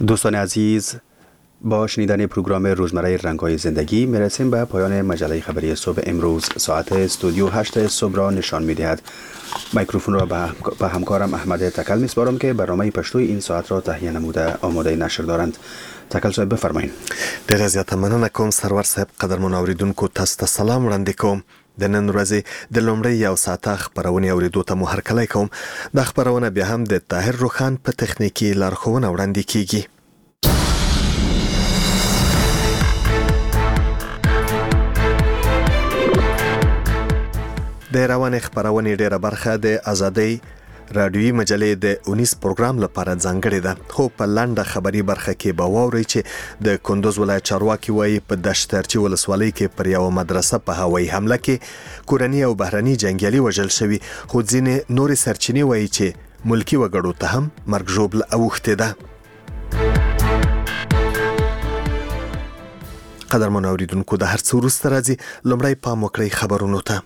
دوستان عزیز، با شنیدن پروگرام روزمره رنگ‌های زندگی میرسیم به پایان مجله خبری صبح امروز. ساعت استودیو 8 صبح را نشان می‌دهد. میکروفون را به همکارم احمد تکل می‌سپارم که برنامه پشتوی این ساعت را تهیه نموده آماده نشر دارند. تکل صاحب بفرمایید. ډیره زیاته مننه کوم سرور صاحب. قدرمن اوریدونکو تاسو ته سلام وړاندې کوم. د نن ورځې د لومړۍ یو ساعته خبرونه اوریدو ته مو هرکلی کوم. د خبرونه بیا هم د طاهر روخان په تخنیکی لارښوونه وړاندې کیږي. د روانې خبرونه ډیره برخه د ازادۍ رادیوي مجلې د 19 پروګرام لپاره ځانګړې ده، خو په لنډه خبري برخه کې به واورئ چې د کندوز ولایت چارواکي وایي په دشترچی ولسوالۍ کې پر یو مدرسه په هوایي حمله کې کورني او بهرني جنگیالي وژل شوي، خو ځینې نورې سرچینې وایي چې ملکی وګړو ته هم مرګ ژوبله اوښتې ده. قدرمن اوریدونکو د هر څه وروسته راځي، لومړی پام وکړئ خبرونو ته.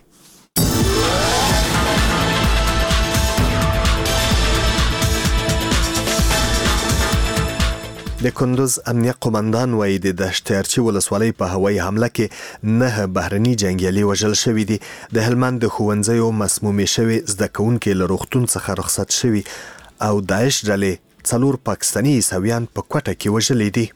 د کندوز امنیه قومندان وایي د دشترچی ولسوالۍ په هوایي حمله کې 9 بهرني جنگیالي وژل شوي دي. د هلمند د ښوونځیو مسمومې شوي زده کوونکي له روغتون څخه رخصت شوي او داعش ډلې 4 پاکستاني عیسویان په کوټه کې وژلي دي.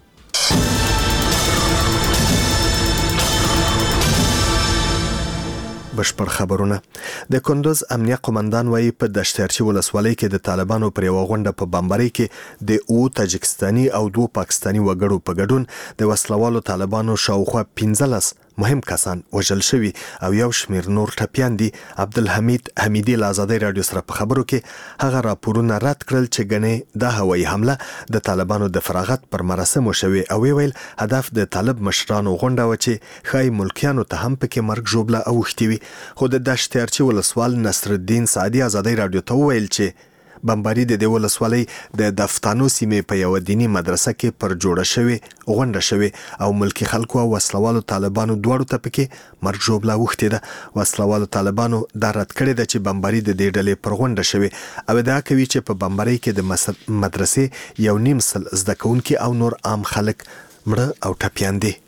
بشپړ خبرونه. د کندوز امنیه قومندان وایي په دشترچی ولسوالۍ کې د طالبانو پر یو غونډه په بمبارۍ کې د 2 تاجکستاني او 2 پاکستاني وګړو په ګډون د وسلوالو طالبانو شاوخوا 15 مهم کسان وژل شوي او یو شمیر نور ټپیان دي. عبدالحمید حمیدی له ازادۍ رادیو سره په خبرو کې هغه راپورونه رد کړل چې ګنې دا هوایي حمله د طالبانو د فراغت پر مراسمو شوي او ویل هدف د طالب مشرانو غونډه و چې ښایي ملکیانو ته هم پکې مرګ ژوبله اوښتې وي. خو د دشترچی ولسوال نصر الدین سعدي ازادۍ رادیو ته وویل چې بمباري د ولسوالۍ د دفتانو سیمې په یو دینی مدرسه کې پر جوړه شوی غونډه شوی او ملکی خلکو او وسلوالو طالبانو دواړو ته پکې مرګ ژوبله اوښتې ده. وسلوالو طالبانو دا رد کړې ده چې بمباري د دې ډلې پر غونډه شوی او دا کوي چې په بمباري کې د مدرسې 1.5 زده کوونکي او نور عام خلک مړه او ټپیان دي.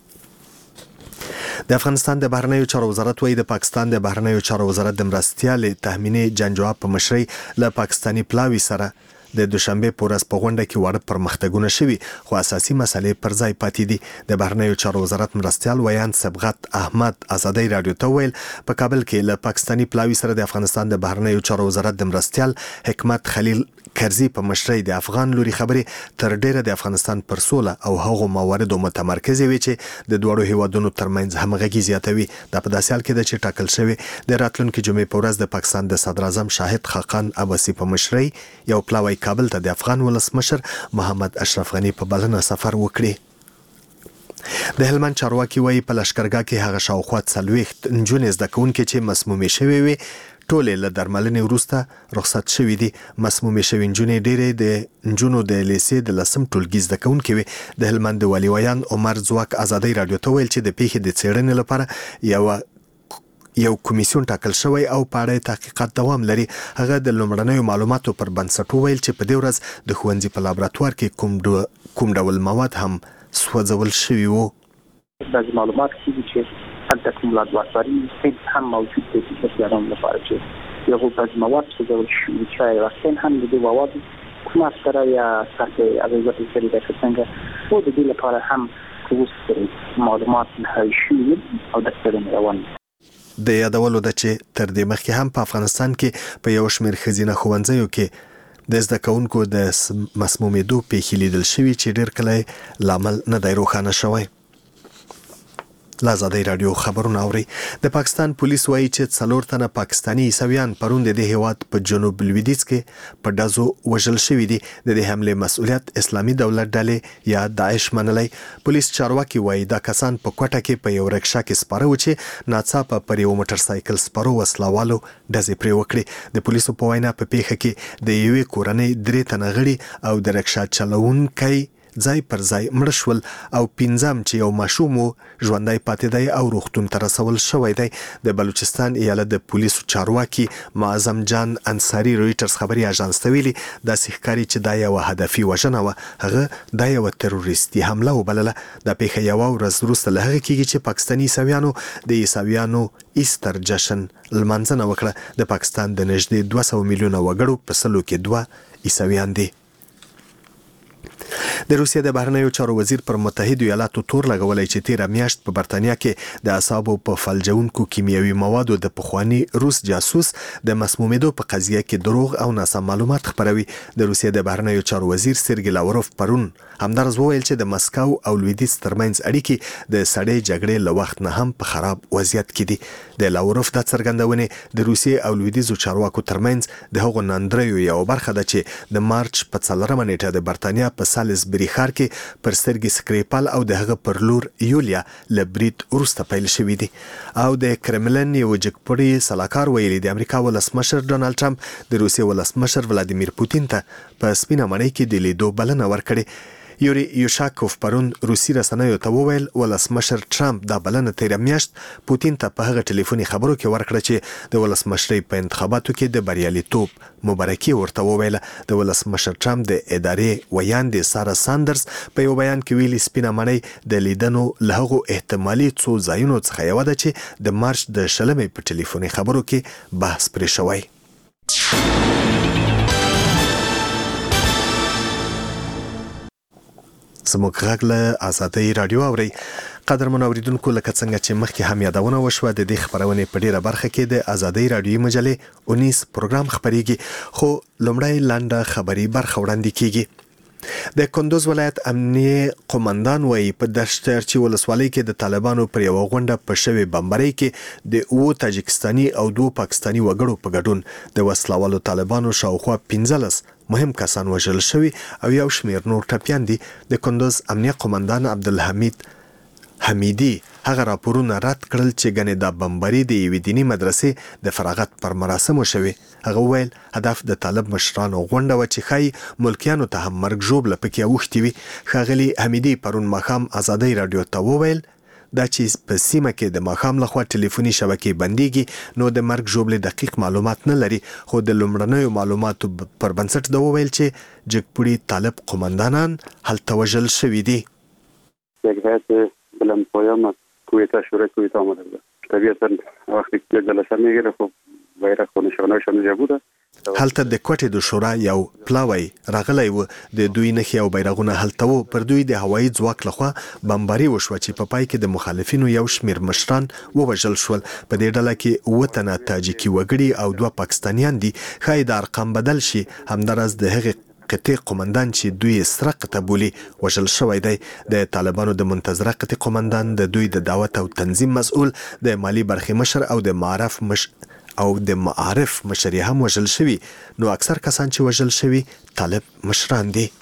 د افغانستان د بهرنیو چارو وزارت وایي د پاکستان د بهرنیو چارو وزارت د مرستیال تهمینې جنجواب په مشرۍ له پاکستاني پلاوي سره د دوشنبه په ورځ په غونډه کې وړ پرمختګونه شوي، خو اساسي مسلې پر ځای پاتې دي. د بهرنیو چارو وزارت مرستیال ویان صبغت احمد ازادۍ رادیو ته ویل په کابل کې له پاکستاني پلاوي سره د افغانستان د بهرنیو چارو وزارت د مرستیال حکمت خلیل کرزي په مشرۍ د افغان لوري خبرې تر ډیره د افغانستان پر سوله او هغو مواردو متمرکزه وي چې د دوړو هیوادونو ترمنځ همغږي زیاتوي. دا په داسې حال کې ده چې ټاکل شوی د راتلونکي جمعې په ورځ د پاکستان د صدر اعظم شاهد خاقان عباسي په مشرۍ یو پلاوی کابل ته د افغان ولسمشر محمد اشرف غنی په بلنه سفر وکړي. د هلمند چارواکي وایي په لشکرګاه کې هغه شاوخوا 40 نجونې زده کوونکي چې مسمومې شوې وي ټولې له درملنې وروسته رخصت شوي دي. مسمومې شوې نجونې ډېرې د نجونو د لیسې د 10م ټولګي زده کوونکي وي. د هلمند د والي ویان عمر ځواک ازادۍ رادیو ته ویل چې د پیښې د څېړنې لپاره یو کمیسیون ټاکل شوی او په اړه تحقیقات دوام لري. هغه د لومړنیو معلوماتو پر بنسټ ویل چې په دې ورځ د ښوونځي په لابراتوار کې کوم ډول مواد هم سوځول شوي وو. بعضی معلومات کیږي چې هلته کوم لابراتواري سیستم هم موجود دی چې پیاوړم لپاره چې یو بعضی مواد سوځول شوي چې راستین هم د مواد کومه سره یا سره اغیزه کوي د څنګه او د دې لپاره هم کوم معلومات نه شوي او د څېړنې روان دي. د یادولو ده چې تر دې مخکې هم په افغانستان کې په یو شمېر ښځینه ښوونځیو کې د زده کوونکو د مسمومېدو پیښې لیدل شوي چې ډېر کله لامل نه دی روښانه شوی. له ازادۍ رادیو خبرونه اوري. د پاکستان پولیس وایي چې 4 تنه پاکستاني عیسویان پرون د دې هیواد په جنوب لویدیځ کې په ډزو وژل شوي دي. د دې حملې مسؤلیت اسلامي دولت ډلې یا داعش منلی. پولیس چارواکي وایي دا کسان په کوټه کې په یو رکشا کې سپاره و چې ناڅاپه پر یو موټر سایکل سپرو وسلوالو ډزې پرې وکړي. د پولیسو په وینا په پیښه کې د یوې کورنۍ 3 تنه غړي او د رکشا چلوونکی ځای پر ځای مړه شول او 15 چې یو ماشوم ژوندی پاتې دی او روغتون ته رسول شوی دی. د بلوچستان ایالت د پولیسو چارواکي معظم جان انصاري رویټرز خبري اژانس ته ویلي داسې ښکاري چې دا یوه هدفي وژنه وه. هغه دا یوه تروریستي حمله وبلله. دا پیښه یوه ورځ وروسته له هغه کېږي چې پاکستاني عیسویانو د عیسویانو ایستر جشن لمانځنه وکړه. د پاکستان د نږدې 200 میلیونه وګړو په 100 کې 2 عیسویان دي. د روسیې د بهرنیو چارو وزیر پر متحدو ایالاتو تور لګولی چې تیره میاشت په برتانیا کې د اعصابو په فلجونکو کیمیاوي موادو د پخواني روس جاسوس د مسمومیدو په قضیه کې دروغ او ناسم معلومات خپروي. د روسیې د بهرنیو چارو وزیر سرګی لاوروف پرون همدارس وویل چې د مسکو او لویدیځ ترمنځ اړیکې د سړې جګړې له وخت نه هم په خراب وضعیت کې دي. د لاوروف دا څرګندونې د روسیې او لویدیځو چارواکو ترمنځ د هغو ناندریو یو برخه ده چې د مارچ په 4 نیټه د برتانیا په سالیزبري ښار کې پر سرګي سکریپال او د هغه پر لور یولیا له برید وروسته پیل شوي دي. او د کرملن یو جګپوړي سلاکار ویلي د امریکا ولسمشر ډونالد ټرمپ د روسیې ولسمشر ولادیمیر پوتین ته په سپینه مړۍ کې د لیدو بلنه ورکړې. یوري یوشاکوف پرون روسي رسنیو ته وویل ولسمشر ټرمپ دا بلنه تیره میاشت پوتین ته په هغه ټلیفوني خبرو کې ورکړه چې د ولسمشرۍ په انتخاباتو کې د بریالیتوب مبارکي ورته وویله. د ولسمشر ټرمپ د ادارې ویاندې سارا ساندرز په یو بیان کې ویلي سپینه مړۍ د لیدنو له هغو احتمالي څو ځایونو څخه یوه ده چې د مارچ د 20 په ټلیفوني خبرو کې بحث پرې شوی. زموږ غږ له آزادۍ رادیو اورئ. قدرمنو اوریدونکو لکه څنګه چې مخکې هم یادونه وشوه د دې خپرونې په ډیره برخه کې د آزادۍ رادیوي مجلې 19 پروګرام خپریږي خو لومړی لنډه خبري برخه وړاندې کیږي. د کندوز ولایت امنیه قومندان وایي په دشترچی ولسوالۍ کې د طالبانو پر یو غونډه په شوی بمبارۍ کې د 2 تاجکستاني او 2 پاکستاني وګړو په ګډون د وسلوالو طالبانو شاوخوا 15 مهم کسان وژل شوي او یو شمیر نور ټپیان دي. د کندوز امنیه قومندان عبدالحمید حمیدی هغه راپورونه رد کړل چې ګنې دا بمباري د یوې دیني مدرسې د فراغت پر مراسمو شوي. هغه وویل هدف د طالب مشرانو غونډه وه چې ښایي ملکیانو ته هم مرګ ژوبله پکې اوښتې وي. ښاغلي حمیدي پرون ماښام آزادۍ رادیو ته وویل دا چې په سیمه کې د ماښام لخوا ټلیفوني شبکې بندیږي نو د مرګ ژوبلې دقیق معلومات نه لري. خو د لومړنیو معلوماتو پر بنسټ دا وویل چې جګپوړي طالب قومندانان هلته وژل شوي دي. بلند پایان کویتا شورای کویتا آمده بود. طبیعتا وقتی که جلسه میگیره خب بیرق و نشانه‌شان اینجا بوده. هلته د کوټې د شورا یو پلاوی راغلی و. د دوی نښې او بیرغونه هلته و. پر دوی د هوایي ځواک لخوا بمباري وشوه چې په پای کې د مخالفینو یو شمیر مشران ووژل شول. په دې ډله کې 7 تنه تاجیکي وګړي او 2 پاکستانیان دي. ښایي د ارقام بدل شي. همداراز د هغې قطې قومندان چې دوی سره قطه بولي وژل شوی دی. د طالبانو د منتظره قطې قومندان د دوی د دعوت او تنظیم مسؤل د مالی برخې مشر او د معارف مشر هم وژل شوي. نو اکثر کسان چې وژل شوي طالب مشران دي.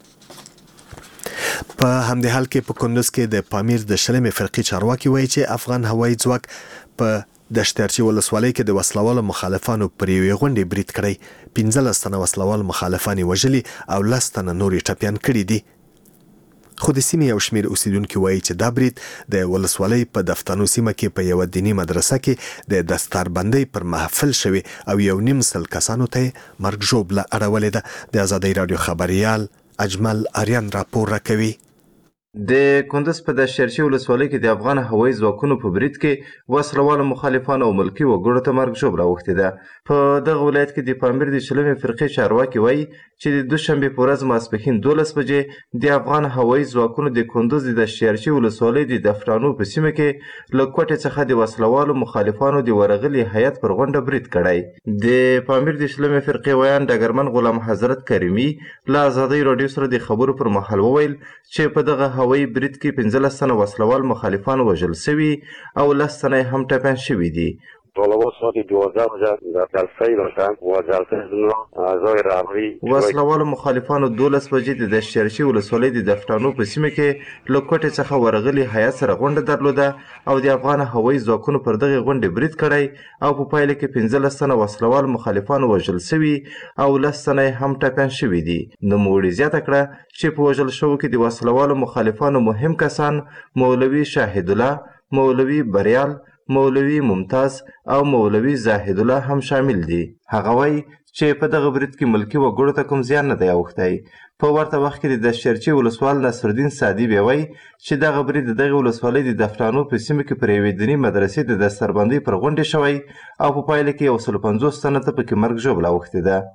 په همدې حال کې په کندوز کې د پامیر د 20 فرقې چارواکي وایي چې افغان هوایي ځواک په د شترچی ولسوالۍ کې د وسلوالو مخالفانو پر یوې غونډې برید کړی. 15 تنه وسلوال مخالفان وژلي او 10 تنه نورې ټپیان کړي دي. خو د سیمې یو شمیر اوسیدونکي وایي چې دا برید د ولسوالۍ په دفتانو سیمه کې په یوه دیني مدرسه کې د دستاربندۍ پر محفل شوي او 1.5 کسانو ته مرګ ژوبله اړولې ده. د آزادۍ رادیو خبریال اجمل آریان راپور راکوي. د کندوز په دشترچی ولسوالۍ کې د افغان هوایي ځواکونو په برید کې وسلوالو مخالفانو او ملکي وګړو ته مرګ ژوبله اوښتې ده. په دغه ولایت کې د پامیر د 20 فرقې چارواکي وایي چې د دوشنبې په ورځ ماسپښین 12 بجې د افغان هوایي ځواکونو د کندوز د دشترچی ولسوالۍ د دفتانو په سیمه کې له کوټې څخه د وسلوالو مخالفانو د ورغلي هیات پر غونډه برید کړی. د پامیر د 20 فرقې ویان ډګرمن غلام حضرت کریمي له آزادۍ رادیو سره د خبرو پر مهال وویل چې په دغه هوایي برید کې 15 تنه وسلوال مخالفان وژل شوي او 10 تنه هم ټپیان شوي دي. طالبان ساعت 12 بجه در جلسه باشند و جلسه اعضای رهبری وسلوالو مخالفانو 12 بجې د دشترچي ولسوالۍ د دفتانو په سیمه کې له کوټې څخه ورغلي هیات سره غونډه درلوده او د افغان هوایي ځواکونو پر دغه غونډې برید کړی او په پایله کې 15 تنه وسلوال مخالفانو وژل شوي او 10 تنه هم ټپیان شوي دي. نوموړي زیاته کړه چې په وژل شوو کې د وسلوالو مخالفانو مهم کسان مولوي شاهد الله، مولوي بریال، مولوي ممتاز او مولوي زاهد الله هم شامل دي. هغه وایي چې په دغه برید کې ملکي وګړو ته کوم زیان نه دی اوښتی. په ورته وخت کې د دشترچي ولسوال نصرالدین سعدي بیا وایي چې دغه برید د دغې ولسوالۍ د دفتانو په سیمه کې پر یوې دیني مدرسې د دستربندۍ پر غونډې شوی او په پایله کې 150 تنه ته پکې مرګ ژوبله اوښتې ده.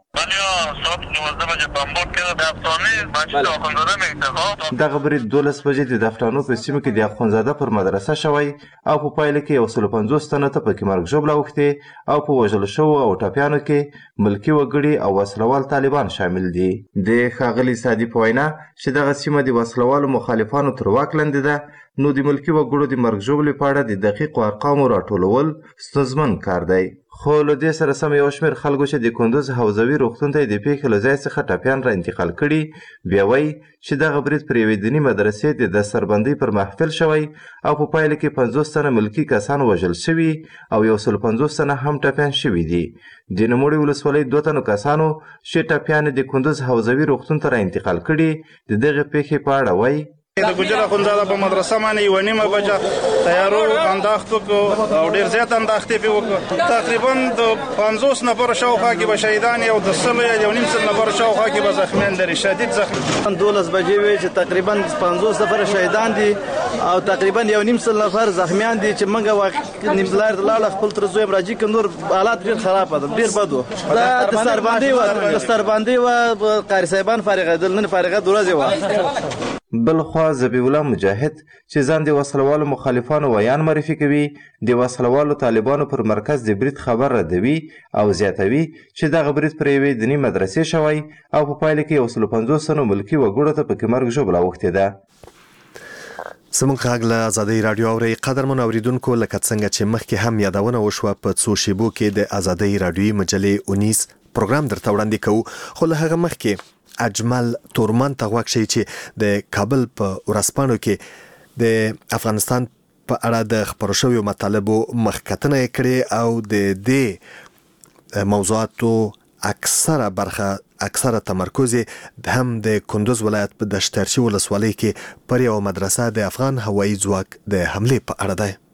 دغه برید 12 بجې د دفتانو په سیمه کې د اخوندزاده پر مدرسه شوی او په پایله کې 150 تنه ته پکې مرګ ژوبله اوښتې او په وژل شوو او ټپیانو کې ملکي وګړي او وسلوال طالبان شامل دي. د ښاغلي سعدي په وینا چې دغه سیمه د وسلوالو مخالفانو تر واک لاندې ده، نو د ملکي وګړو د مرګ ژوبلې په اړه د دقیقو ارقامو راټولول ستونزمن کار دی. خو له دې سره سم یو شمېر خلکو چې د کندوز حوزوي روغتون ته د پیښې له ځای څخه ټپیان را انتقال کړي بیا وایي چې دغه برید پر یوې دیني مدرسې د دستربندۍ پر محفل شوی او په پایله کې 50 تنه ملکي کسان وژل شوي او 150 تنه هم ټپیان شوي دي. د نوموړې ولسوالۍ 2 تنو کسانو چې ټپیان د کندوز حوزوي روغتون ته را انتقال کړي د دغه پیښې په اړه وایي د ګجر اخوندزاده په مدرسه باندې یوه نیمه بجه تیارو انداخت وکړو او ډېر زیات انداختې پې وکړو. تقریبا د 50 نفر شاوخوا کې به شهیدان او د 100 نفر شاوخوا کې به زخمیان لري، شدید زخمی. 12 بجې وې چې تقریبا 50 نفر شهیدان دي او تقریبا 1.5 نفر زخمیان دي چې موږ نیملار لاړ خپل تر زوی راځي کندور حالات ډېر خراب دي، ډېر بد و. د سرباندې و قاری صاحبان فارغېدل، نن فارغه ورځ و. بلخوا ذبیح الله مجاهد چې ځان د وسلوالو مخالفانو ویان معرفي کوي د وسلوالو طالبانو پر مرکز د برید خبر ردوي او زیاتوي چې دغه برید پر یوې دیني مدرسې شوی او په پایله کې 150 تنو ملکي وګړو ته پکې مرګ ژوبله اوښتې ده. زموږ غږ له ازادۍ راډیو اورئ. قدرمن اوریدونکو، لکه څنګه چې مخکې هم یادونه وشوه په څو شیبو کې د ازادۍ راډیوي مجلې 19 پروګرام درته وړاندې کوو، خو له هغه مخکې اجمل تورمان ته غوږ شئ چې د کابل په ورځپاڼو کې د افغانستان په اړه د خپرو شویو مطالبو مخکتنه یې کړې او د دې موضوعاتو اکثره تمرکز هم د کندوز ولایت په دشترچي ولسوالۍ کې پر یوه مدرسه د افغان هوایي ځواک د حملې په اړه دی.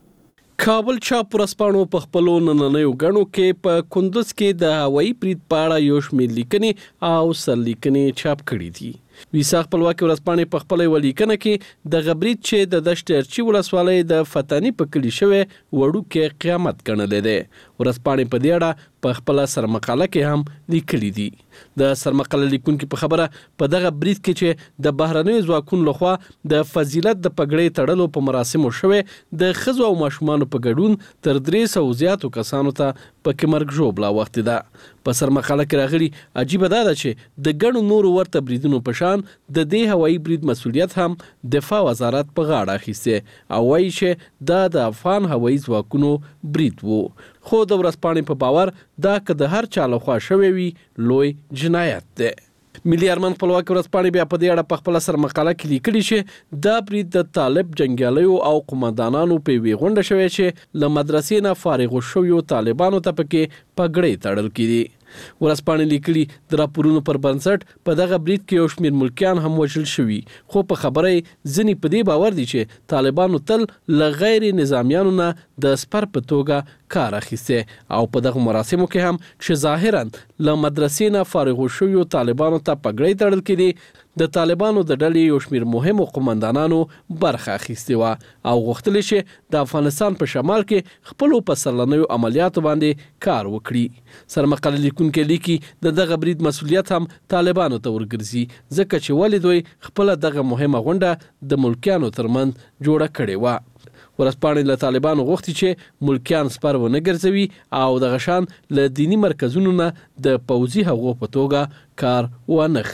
کابل چاپ ورځپاڼو په خپلو نننیو غڼو کې په کندوز کې د هوایي برید په اړه یو شمېر لیکنې او سرلیکنې چاپ کړي دي. ویسا خپلواکي ورځپاڼې په خپله یوه لیکنه کې دغه برید چې د دشترچي ولسوالۍ د فتاني په کلي شوی وړوکی قیامت ګڼلی دی. ورځپاڼې په دې اړه په خپله سرمقاله کې هم لیکلي دي. د سرمقاله لیکونکي په خبره په دغه برید کې چې د بهرنیو ځواکونو لخوا د فضیلت د پګړۍ تړلو په مراسمو شوی د ښځو او ماشومانو په ګډون تر 300 زیاتو کسانو ته پکې مرګ ژوبله اوښتې ده. په سرمقاله کې راغلي عجیبه دا ده چې د ګڼو نورو ورته بریدونو په شان د دې هوایي برید مسؤلیت هم دفاع وزارت په غاړه اخیستی او وایي چې دا د افغان هوایي ځواکونو برید وو. خو د ورځپاڼې په باور دا که د هر چا لخوا شوی وي لوی جنایت دی. ملي ارمان خپلواکي ورځپاڼې بیا په دې اړه په خپله سرمقاله کې لیکلي چې دا برید د طالب جنګیالیو او قومندانانو په یوې غونډه شوی چې له مدرسې نه فارغو شویو طالبانو ته پکې پګړۍ تړل کېدي. ورځپاڼې لیکلي د راپورونو پر بنسټ په دغه برید کې یو شمېر ملکیان هم وژل شوي، خو په خبره یې ځینې په دې باور دي چې طالبانو تل له غیر نظامیانو نه د سپر په توګه کار اخیستی او په دغه مراسمو کې هم چې ظاهرا له مدرسې نه فارغو شویو طالبانو ته پګړۍ تړل کېدي د طالبانو د ډلې یو شمېر مهمو قومندانانو برخه اخیستې وه او غوښتل چې د افغانستان په شمال کې خپلو په سرلنیو عملیاتو باندې کار وکړي. سرمقاله لیکونکی لیکي د دغه برید مسؤلیت هم طالبانو ته ورګرځي ځکه چې ولې دوی خپله دغه مهمه غونډه د ملکیانو ترمنځ جوړه کړې وه. ورځپاڼې له طالبانو غوښتي چې ملکیان سپر ونه ګرځوي او دغه شان له دیني مرکزونو نه د پوځي هغو په توګه کار ونه خلي.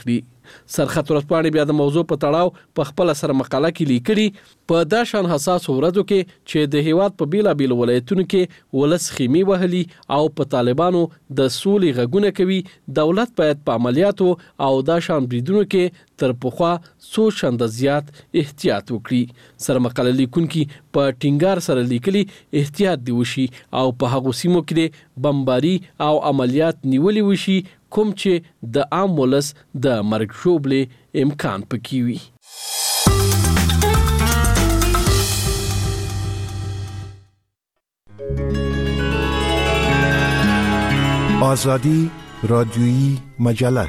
سرخط ورځپاڼې بیا د موضوع په تړاو په خپل سره مقاله کې لیکلي په دا شان حساس ورځو کې چې د هیواد په بیلابیل ولایتونو کې ولس خیمې وهلي او په طالبانو د سولې غږونه کوي، دولت باید په عملیاتو او دا شان بریدونو کې تر پخوا څو چنده زیات احتیاط وکړي. سره مقاله لیکونکي په ټینګار سره لیکلي احتیاط دی وشي او په هغو سیمو کې بمباري او عملیات نیولې وشي کوم چې د عام ولس د مرګ ژوبلې امکان پکې وي. آزادی رادیویی مجله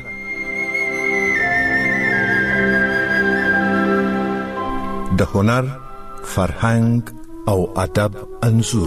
د هنر، فرهنګ او ادب انځور.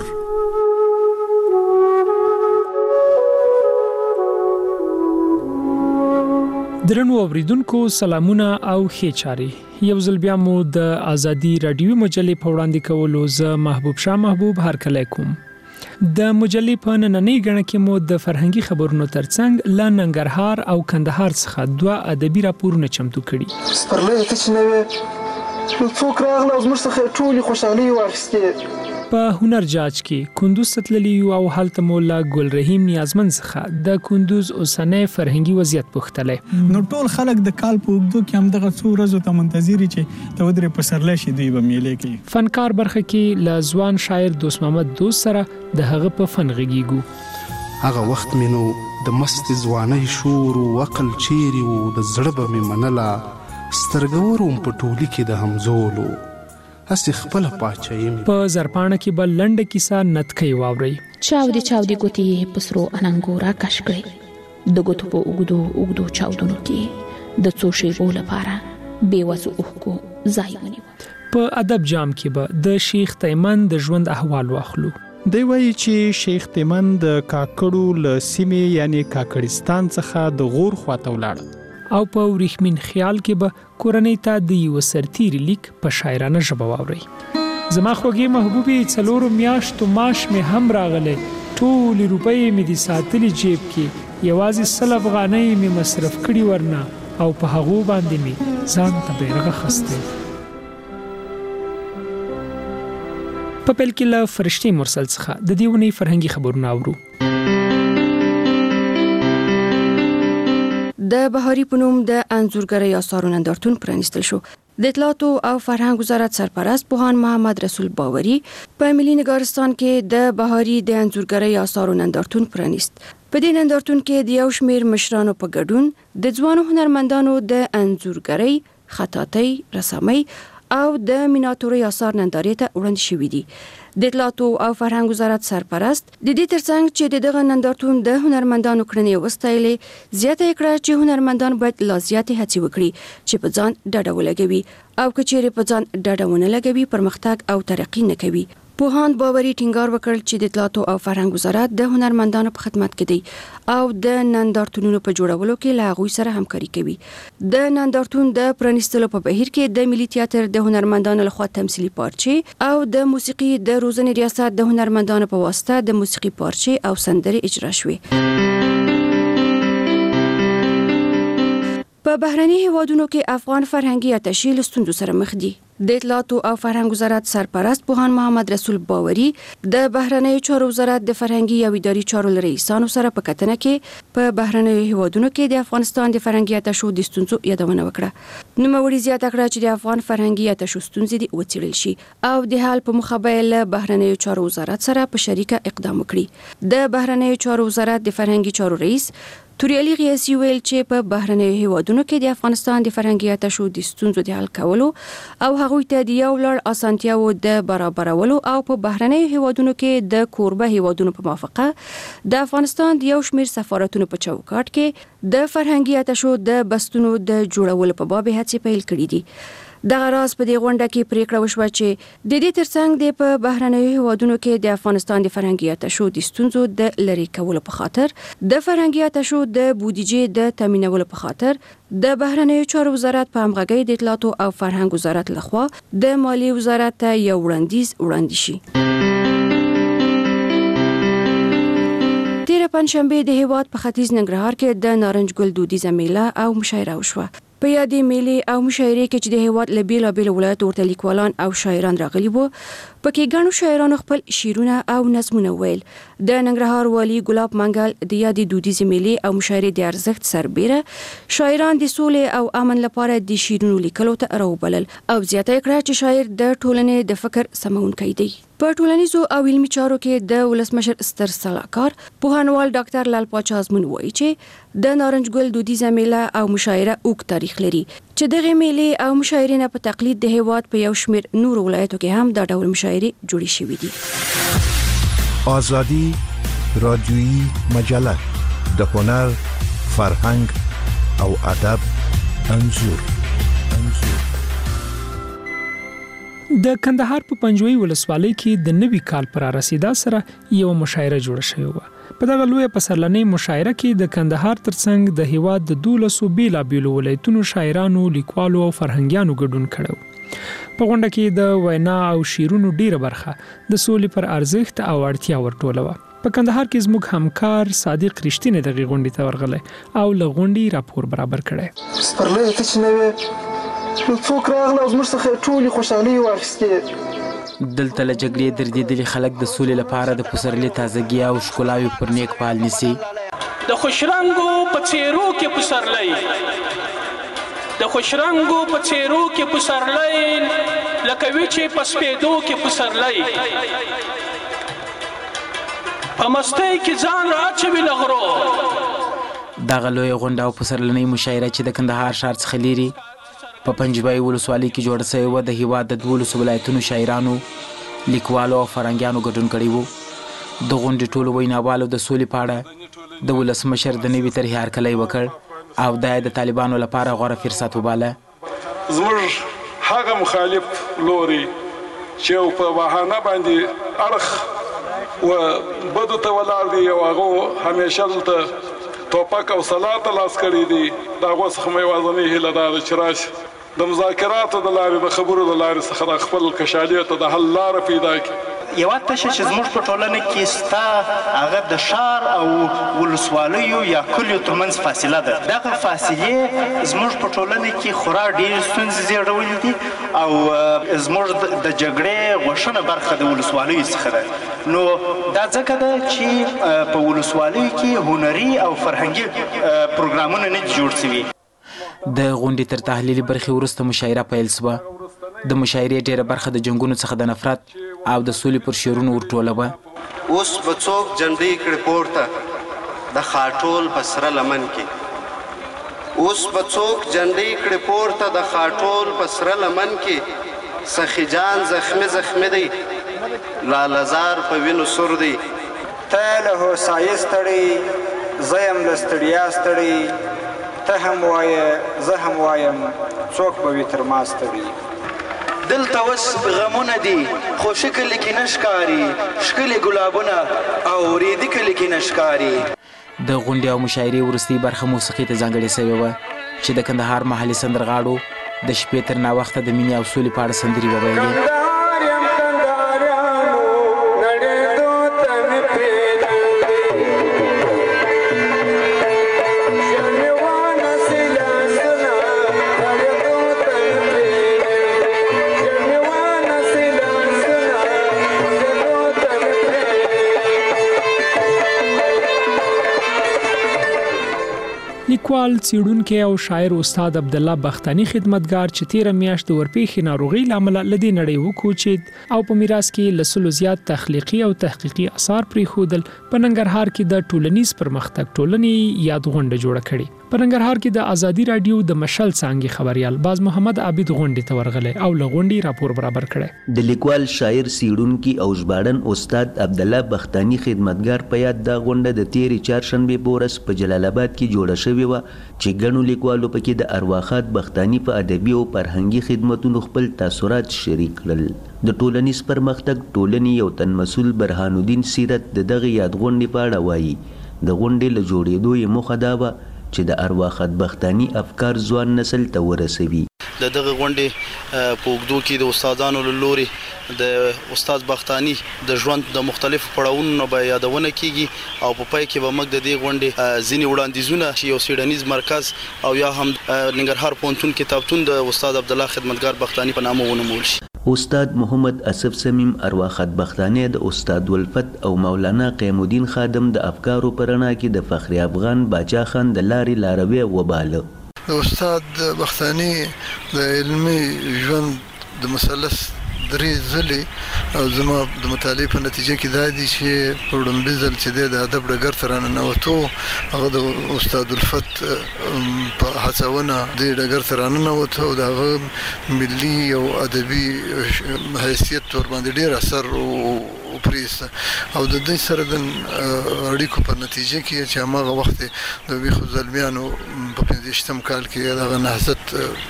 درنو اوریدونکو سلامونه او ښه چاري. یو ځل بیا مو د آزادی رادیویی مجلې په وړاندې کولو زه محبوب شاه محبوب هرکلی کوم. د مجلې په نننۍ غړنه کې مو د فرهنګي خبرونو ترڅنګ ل ننګرهار او کندهار څخه دوه ادبي راپورونه چمتو کړي. سپرلۍ ته چې نوې څوک راغله او زموږ څخه ټولې خوشحالۍ واخیستې. په هنر جاج کې کندوز تللی او هلته مولا ګل رحیم نیازمن څخه د کندوز اوسنۍ فرهنګي وضعیت پوښتلې. نو ټول خلک د کال په اوږدو کې هم دغه څو ورځو ته منتظر چې د ودرې پسرلی شي دوی به میلې کوي. فنکار برخه کې له ځوان شاعر دوست محمد دوست سره د هغه په فن غږیږو. هغه وخت مینو د مست ځوانۍ شور او عقل چیرې و د زړه به مې منله سترګورم په ټولي کې د همزولو هسې خپل پاچایم. په زرپاڼه کې بل لنډه کیسه نتکۍ واوري. چاودي چاودي ګوتې پسرو اننګو را کش کړې د ګوتو په اوږدو اوږدو چاودنو کې د څو شیبو لپاره بې وسو اوښکو ځای ونیو. په ادب جام کې به د شیخ تیمن د ژوند احوال واخلو. دی وایي چې شیخ تیمن د کاکړو له سیمې یعنی کاکړستان څخه د غور خواته ولاړ او په ورېښمین خیال کې به کورنۍ ته د یو سرتیري لیک په شاعرانه ژبه واوري. زما خوږې محبوبې څلورو میاشتو معاش مې هم راغلی، ټولې روپۍ مې دي ساتلي جیب کې، یوازې 100 افغانۍ مې مصرف کړي ورنه او په هغو باندې مې ځان ته بیرغه خستی. په پیل کې له فرشتي مرسل څخه د دې ونې فرهنګي خبرونه اورو. د بهاري په نوم د انځورګرۍ آثارو نندارتون پرانیستل شو. د اطلاعاتو او فرهنګ وزارت سرپرست پوهاند محمد رسول باوري په ملي نګارستان کې د بهاري د انځورګرۍ آثارو نندارتون پرانیست. په دې نندارتون کې د یو شمېر مشرانو په ګډون د ځوانو هنرمندانو د انځورګرۍ، خطاطۍ، رسامۍ او د میناتورۍ آثار نندارې ته وړاندې شوي دي. د اطلاعاتو او فرهنګ وزارت سرپرست د دې ترڅنګ چې دغه نندارتون د هنرمندانو کړنې وستایلې، زیاته کړه چې هنرمندان باید لا زیاتې هڅې وکړي چې په ځان ډاډه ولګوي او که چیرې په ځان ډاډه ونه لګوي پرمختګ او ترقی نه کوي. پوهاند باوري ټینګار وکړ چې د اطلاعاتو او فرهنګ وزارت د هنرمندانو په خدمت کې دی او د نندارتونونو په جوړولو کې له هغوی سره همکاري کوي. د نندارتون د پرانیستلو په بهیر کې د ملي تیاتر د هنرمندانو لخوا تمثیلي پارچې او د موسیقي د روزنې ریاست د هنرمندانو په واسطه د موسیقي پارچې او سندرې اجرا شوې. په بهرني هیوادونو کې افغان فرهنګي اتشې له ستونزو سره مخ دي. د اطلاعاتو او فرهنګ وزارت سرپرست پوهاند محمد رسول باوري د بهرنیو چارو وزارت د فرهنګي او اداري چارو رئیسانو سره په کتنه کې په بهرنیو هیوادونو کې د افغانستان د فرهنګي اتشو د ستونزو یادونه وکړه. نوموړي زیاته کړه چې د افغان فرهنګي اتشو ستونزې دې وڅېړل شي او د حل په موخه به له بهرنیو چارو وزارت سره په شریکه اقدام وکړي. د بهرنیو چارو وزارت د فرهنګي چارو رئیس توریالي غیاثي ویل چې په بهرنیو هیوادونو کې د افغانستان د فرهنګي اتشو د ستونزو د حل کولو او هغوی ته د یو لړ اسانتیاو د برابرولو او په بهرنیو هیوادونو کې د کوربه هیوادونو په موافقه د افغانستان د یو شمېر سفارتونو په چوکاټ کې د فرهنګي اتشو د بستونو د جوړولو په باب هڅې پیل کړې دي. دغه راز په دې غونډه کې پریکړه وشوه چې د دې ترڅنګ د په بهرنیو هیوادونو کې د افغانستان د فرهنګي اتشو د ستونزو د لرې کولو په خاطر د فرهنګي اتشو د بودیجې د تامینولو په خاطر د بهرنیو چارو وزارت په همغږۍ د اطلاعاتو او فرهنګ وزارت لخوا د مالیې وزارت ته یو وړاندیز وړاندې شي. تیر پنځشنبه د هیواد په ختیځ ننګرهار کې د نارنج ګل دودیزه میله او مشاعره وشوه. په په یادې میلې او مشاعرې کې چې د هیواد له بیلابیلو ولایتو ورته لیکوالان او شاعران راغلي وو، پکې ګڼو شاعرانو خپل شعرونه او نظمونه ویل. د ننګرهار والي ګلاب منګل د یادې دودیزې میلې او مشاعرې د ارزښت سربیره شاعران د سولې او امن لپاره د شعرونو لیکلو ته راوبلل او زیاته کړه چې شاعر د ټولنې د فکر سمونکی دی. په ټولنیزو او علمي چارو کې د ولسمشر ستر سلاکار پوهنوال ډاکټر لال پاچا ازمون وایي چې د نارنج ګل دودیزه میله او مشاعره اوږد تاریخ لري، چې دغه میلې او مشاعرې نه په تقلید د هیواد په یو شمېر نور ولایتو کې هم دا ډول مشاعرې جوړې شوې دي. آزادی رادیویی مجله د هنر، فرهنګ او ادب انځور. د کندهار په پنجوي ولسوالۍ کې د نوي کال پر رسیدا سره یو مشاعره جوړه شوې و. په دغه لوی پسرلنۍ مشاعره کې د کندهار ترڅنګ د هیواد د 12 بیلابیلو ولایتونو شاعرانو، لیکوالو او فرهنګیانو ګډون کړو. په غونډه کې د وینا او شعرونو ډیره برخه د سولې پر ارزښت او اړتیا ورټوله و. په کندهار کې زموږ همکار صادق رښتینی دغه غونډې ته ورغلی او له غونډې راپور برابر کړی. سپرلی ته چې نوې څوک راغله او زموږ څخه ټولې خوشحالۍ واخیستې. دلته له جګړې دردېدلي خلک د سولې لپاره د پسرلي تازګي او ښکلاوې پر نیک پال نیسي. د خوشرنګو په څېرو کې پسرلی، د خوشرنګو په څېرو کې پسرلی، لکه وچې په سپېدو کې پسرلی، په مستۍ کې ځان را اچوي له غرو. دغه لویه غونډه او پسرلنۍ مشاعره چې د کندهار ښار څخه لیرې په پنجوایي ولسوالۍ کې جوړه شوې وه، د هیواد د 12 ولایتونو شاعرانو، لیکوالو او فرهنګیانو ګډون کړی و. د غونډې ټولو ویناوالو د سولې په اړه د ولسمشر د نوي طرحې هرکلی وکړ او دا یې د طالبانو لپاره غوره فرصت وباله. زموږ هغه مخالف لوري چې په بهانه باندې اړخ و بدو ته ولاړ دي او هغه همیشه دلته توپک او سلاط لاس کړي دي، د هغو څخه مې یوازینۍ هیله دا ده چې راشي د مذاکراتو د لارې، د خبرو د لارې څخه د خپل کشالیو ته د حل لاره پیدا کړي. یوه تشه چې زموږ په ټولنه کې ستا هغه د ښار او ولسوالیو یا کلیو ترمنځ فاصله ده. دغه فاصلې زموږ په ټولنه کې خورا ډېرې ستونزې زیږولې دي او زموږ د جګړې غوښنه برخه د ولسوالیو څخه ده. نو دا ځکه ده چې په ولسوالیو کې هنري او فرهنګي پروګرامونه نه دي جوړ شوي. د غونډې تر تحلیلي برخې وروسته مشاعره پیل شوه. د مشاعرې ډیره برخه د جنګونو څخه د نفرت او د سولې پر شعرونو ورټوله وه. اوس به څوک جنډۍ کړي پورته د خاټول په سره لمن کې، اوس به څوک جنډۍ کړي پورته د خاټول په سره لمن کې، سخي جان زخمي زخمي دی، لالهزار په وینو سور دی. ته له هوسایې ستړی، زه یم له ستړیا ستړی، ته هم وایه زه هم وایم، څوک به وي تر ما ستړي. دلته اوس غمونه دي خو شکل کې نه ښکاري، ښکلي ګلابونه او ریدي کلي کې نه ښکاري. د غونډې او مشاعرې وروستۍ برخه موسیقي ته ځانګړې شوې وه چې د کندهار محلي سندرغاړو د شپې تر ناوخته د مینې او سولې په اړه سندرې وویلې. لیکوال، څېړونکی او شاعر استاد عبدالله بختاني خدمتګار چې تیره میاشت د ورپېښې ناروغۍ له امله له دې نړۍ وکوچېد او په میراث کې له 100 زیات تخلیقي او تحقیقي اثار پرېښودل، په ننګرهار کې د ټولنیز پرمختګ ټولنې یاد غونډه جوړه کړې. په ننګرهار کې د ازادي رادیو د مشل څانګې خبريال باز محمد عابد غونډې ته ورغلی او له غونډې راپور برابر کړی. د لیکوال، شاعر، څېړونکي او ژباړن استاد عبدالله بختاني خدمتګار په یاد دا غونډه د تېرې چهارشنبې په ورځ په جلال آباد کې جوړه شوې وه چې ګڼو لیکوالو پکې د ارواښاد بختاني په ادبي او فرهنګي خدمتونو خپل تاثرات شریک کړل. د ټولنیز پرمختګ ټولنې یو تن مسؤل برهان الدین سیرت د دغه یاد غونډې په اړه وایي. د غونډې له جوړېدو یې موخه دا وه چې د ارواښاد بختاني افکار ځوان نسل ته ورسوي. د دغه غونډې په اوږدو کې د استادانو له لوري د استاد بختاني د ژوند د مختلفو پړاوونو به یادونه کیږي او په پای کې به موږ د دې غونډې ځینې وړاندیزونه چې یو څیړنیز مرکز او یا هم ننګرهار پوهنتون کتابتون د استاد عبدالله خدمتګار بختاني په نامه ونومول شي. استاد محمد اسف سمیم ارواښاد بختاني د استاد ولفت او مولانا قیام الدین خادم د افکارو په رڼا کې د فخر افغان باچا خان د لارې لاروی وباله. د استاد بختاني د علمي ژوند د مثلث درې ځلې او زما د مطالعې په نتیجه کې دا دي چې په وړاندې ځل چې د ادب ډګر ته راننوتو هغه د استاد الفت په هڅونه د ډګر ته راننوتو او د هغه ملي او ادبي حیثیت ور باندې ډېر اثر وپریسته او د دې سره د اړیکو په نتیجه کې چې هغه وخت د ویښو زلمیانو په 15 کال کې دغه نهضت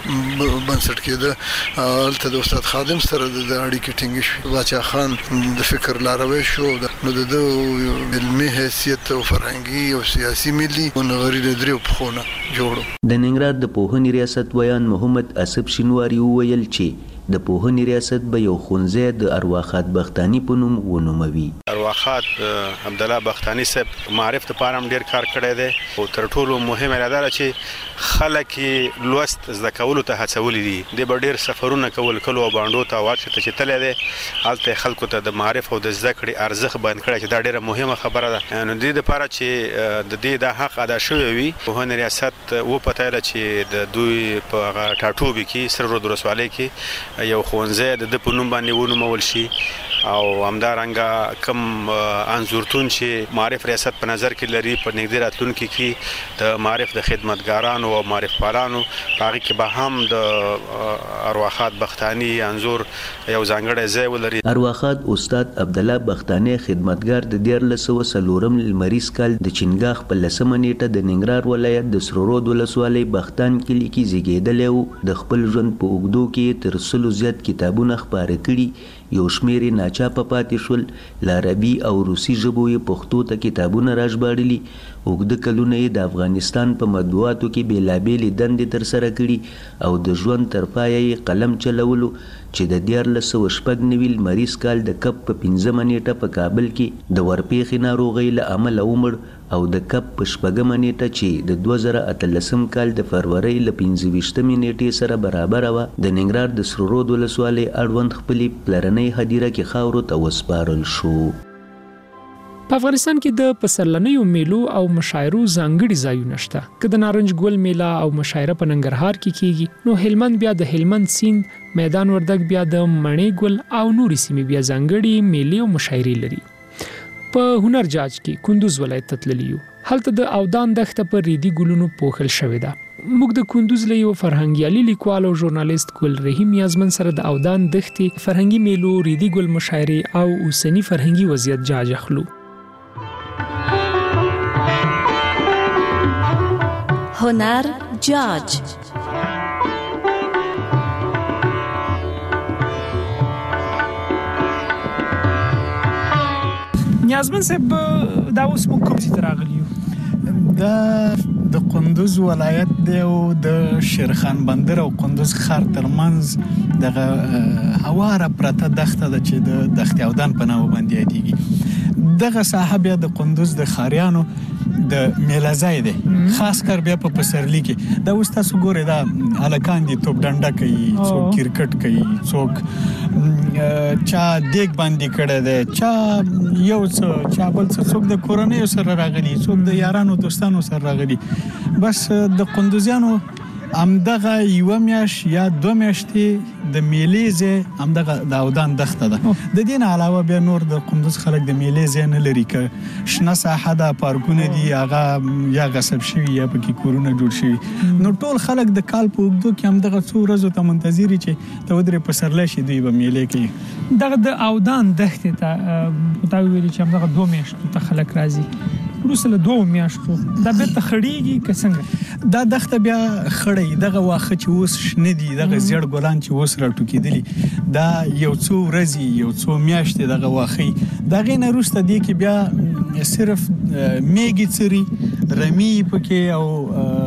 بنسټ کېده هلته د استاد خادم سره د اړیکې ټینګې شوې. باچا خان د فکر لاروی شو نو د علمي حیثیت او فرهنګي او سیاسي ملي او نغري د دریو پخونه جوړو. د ننګرهار د پوهنې ریاست ویان محمد اسف شینواری وویل چې د پوهنې ریاست به یو ښوونځی د ارواښاد بختاني په نوم ونوموي. ارواښاد عبدالله بختاني صاحب معرف لپاره هم ډېر کار کړی دی او تر ټولو مهمه دا ده چې خلک یې لوست زده کولو ته هڅولي دي. دی به ډېر سفرونه کول کلو او بانډو ته واچته چې تللی دی هلته خلکو ته د معرف او د زده کړې ارزښت بیان کړی چې دا ډېره مهمه خبره ده. نو دې دپاره چې د دې دا حق ادا شوی وي پوهنې ریاست وپتایله چې د دوی په هغه ټاټوبي کې سره رود ولسوالۍ کې یو ښوونځی د په نوم باندې ونومول شي او همدارنګه کوم انځورتون چې معرف ریاست په نظر کې لري په نږدې راتلونکي کې د معرف د خدمتګارانو او معرف پالانو په هغې کې به هم د ارواښاد بختاني انځور یو ځانګړی ځای ولري. ارواښاد استاد عبدالله بختاني خدمتګار د 1404 لمریز کال د چنګاښ په 10 نیټه د ننګرهار ولایت د سره رود ولسوالۍ بختان کلي کې زیږېدلی و. د خپل ژوند په اوږدو کې تر 100 زیات کتابونه خپاره کړي. یو شمېر یې ناچاپه پاتې شول. له عربي او روسي ژبو یې پښتو ته کتابونه راژباړلي. اوږده کلونه یې د افغانستان په مطبوعاتو کې بېلابېلې دندې ترسره کړي او د ژوند تر پایه یې قلم چلولو چې د 1496 لمریز کال د کب په 15 نیټه په کابل کې د ورپېښې ناروغۍ له امله ومړ او د کب په 4 نیټه چې د 2018 کال د فروری له 25 نیټې سره برابر وه د ننګرهار د سره رود ولسوالۍ اړوند خپلې پلرنۍ هدیره کې خاورو ته وسپارل شو. په افغانستان کې د پسرلنیو میلو او مشاعرو ځانګړي ځایونه شته. که د نارنج ګل میله او مشاعره په ننګرهار کې کیږي نو هلمند بیا د هلمند سیند، میدان وردګ بیا د مڼې ګل او نورې سیمې بیا ځانګړي میلې او مشاعرې لري. په هنر جاج کې کندوز ولایت ته تللی یو. هلته د اودان دښته پر ریدي ګلونو پوښل شوې ده. موږ د کندوز له یو فرهنګیالي لیکوال او ژورنالیست ګل رحیم یازمن سره د اودان دښتې، فرهنګي میلو، ریدي ګل مشاعرې او اوسني فرهنګي وضعیت جاج اخلو. هنر جاج. نیازمن صاحب دا اوس موږ کوم ځای ته راغلي یو؟ دا د کندوز ولایت دی او د شیرخان بندر او کندوز ښار ترمنځ دغه هواره پرته دښته ده چې د دښتې اودان په نامه باندې یادېږي. دغه ساحه بیا د کندوز د ښاریانو د میله ځای دی، خاص کر بیا په پسرلي کې. دا اوس تاسو ګورئ دا هلکان دي توپ ډنډه کوي، څوک کرکټ کوي، څوک چا دیګ باندې کړی دی، چا یو څه، چا بل څه، څوک د کورنیو سره راغلي، څوک د یارانو دوستانو سره راغلي. بس د کندوزیانو همدغه یوه میاشت یا 2 میاشتې د میلې ځای همدغه د اودان دښته ده. د دې نه علاوه بیا نور د کندوز خلک د میلې ځای نه لري، که شنه ساحه ده، پارکونه دي، هغه یا غصب شوي یا پکې کورونه جوړ شوي. نو ټول خلک د کال په اوږدو کې همدغه څو ورځو ته منتظر وي چې ته ودرې پسرلی شي، دوی به میلې کوي. دغه د اودان دښتې ته تا ویلي چې همدغه 2 میاشتو ته خلک راځي، وروسته له 2 میاشتو دا بیرته خړېږي که څنګه؟ دا دښته بیا خړی، دغه واښه چې اوس شنه دي، دغه زیړ ګلان چې اوس راټوکېدلي، دا یو څو ورځې، یو څو میاشتې دغه واښه. د هغې نه وروسته دې کې بیا صرف میږي څري، رمي پکې او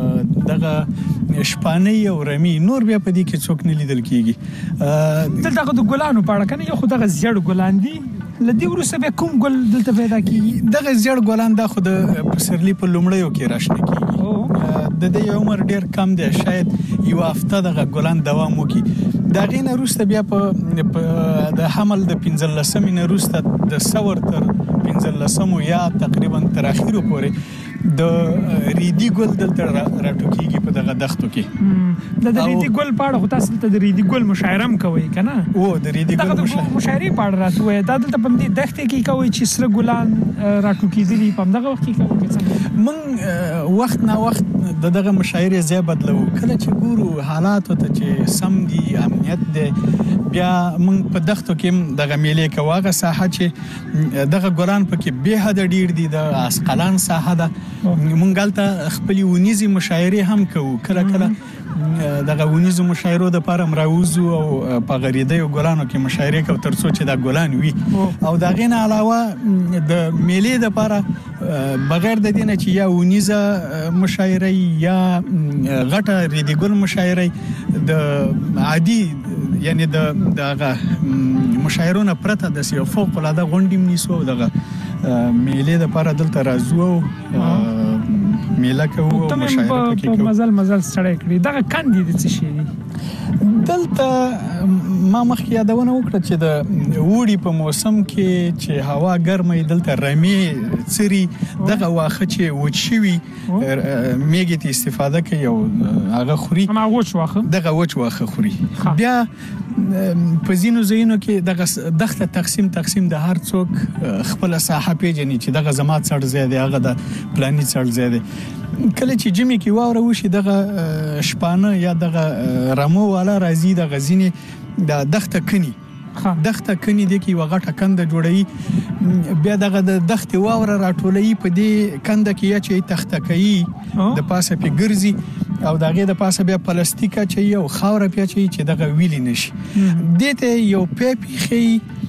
دغه شپانه او رمي نور بیا په دې کې څوک نه لیدل کیږي. دلته د ګلانو په اړه کنه یو خو دغه زیړ ګلان دي لدی وروسته به کوم ګل دلته پیدا کیږي؟ دغه زیړ ګلان دا خو د پسرلی په لومړیو کې راشنه کیږي. د دې عمر ډیر کم دی، شاید یو هفته دغه ګلان دوام وکړي. دا غینه وروسته بیا په د حمل د 15 نه وروسته د سور تر 15 یا تقریبا تر اخیرو پورې د ریدي ګل دلته راټوکیږي په دغه دښتو کې. د ریدي ګل په اړه تاسو ته د ریدي ګل مشاعره هم کوي کنه؟ او د ریدي ګل مشاعره په اړه راځوي دا دلته په دې دښت کې کوي چې سره ګلان راټوکیدلي په دغه وخت کې کوي. من وخت نه وخت دغه مشاعره زیات بدلو کله چې ګورو حالات ته چې سم دي امنیت دی بیا من په دښتو کې دغه میلې کواغه ساحه چې دغه ګلان پکې به حد ډیر دي د اسقلان ساحه ده. مونږ غلطه خپل ونیزي مشاعره هم کوو کله کله دغه ونیزو مشاعرو د پاره مراوزو او په غریده او ګلانو کې مشاعره کوي تر څو چې دا ګلان وي او دا غینه علاوه د میلې د پاره بغیر د دینه چې یا ونیزه مشاعره یا غټه ریدي ګل مشاعره د عادي یعنی دغه مشاعرونه پرته د سیو فوق العاده غونډې منیسو دغه میلې د پاره دلته راځو میله کوو او مشاعره پکې کوو. مزل سړی کړی دغه کاندي د څه شي دي دلته ما مخکې یادونه وکړه چې د وړي په موسم کې چې هوا ګرمه دلته رمي څری دغه واخه چې وچوي میګه ته استفاده کوي او هغه خوري دغه وچ واخه خوري. بیا په زینو زینو کې دغه دغه تقسیم د هر څوک خپل ساحه پیژني چې دغه زمات څړ زیاده هغه د پلاني څړ زیاده. کله چې جمی کې واوره وشي دغه شپانه یا دغه رمو والا راځي د غزینې د دښته کني دښته کني د کی وغټه کنده جوړي بیا دغه د دښته واوره راټولي په دې کنده کې یا چې تخته کوي د پاسه په ګرځي او دغه د پاسه بیا پلاستیکا چې یو خاور پیاچي چې دغه ویلی نشي دته یو پیپی خي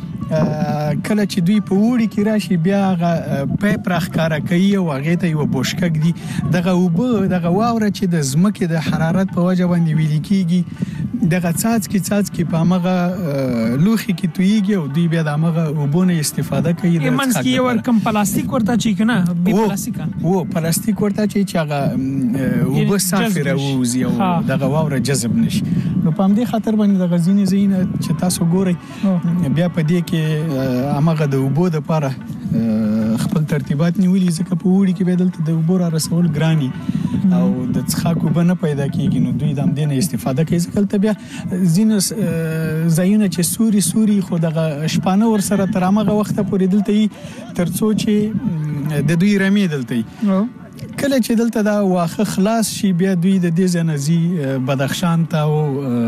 کله چې دوی په وړي کې راشي بیا هغه پیپ راخکاره کوي او هغه ته یو بوشکک دي دغه وبه دغه واوره چې د زمکه د حرارت په وجه باندې ویل کیږي دغه څاڅکي په هغه لوخي کې تویږي او دوی بیا د هغه وبونه استفاده کوي. منځ کې یو کم پلاستیک ورته چي کنه به پلاستیکا و پلاستیک ورته چې هغه وبه صافي راوځي او دغه واوره جذب نشي. نو په همدې خاطر باندې د غزینې زینه چې تاسو ګورئ بیا په دې کې امغه د وبو د پاره خپل ترتیبات نیولې ځکه په وړي کې بدلته د وبو را رسول ګراني او د څخاکو بنه پیدا کیږي نو دوی د امدنه استفاده کوي ځکه ته بیا زینس زایونه چې سوري خو دغه شپانه ور سره تر هغه وخت پورې دلته ترڅو چې د دوی رمي دلته کله چې دلته دا واخه خلاص شي بیا دوی د دې ځنځي بدخشان ته او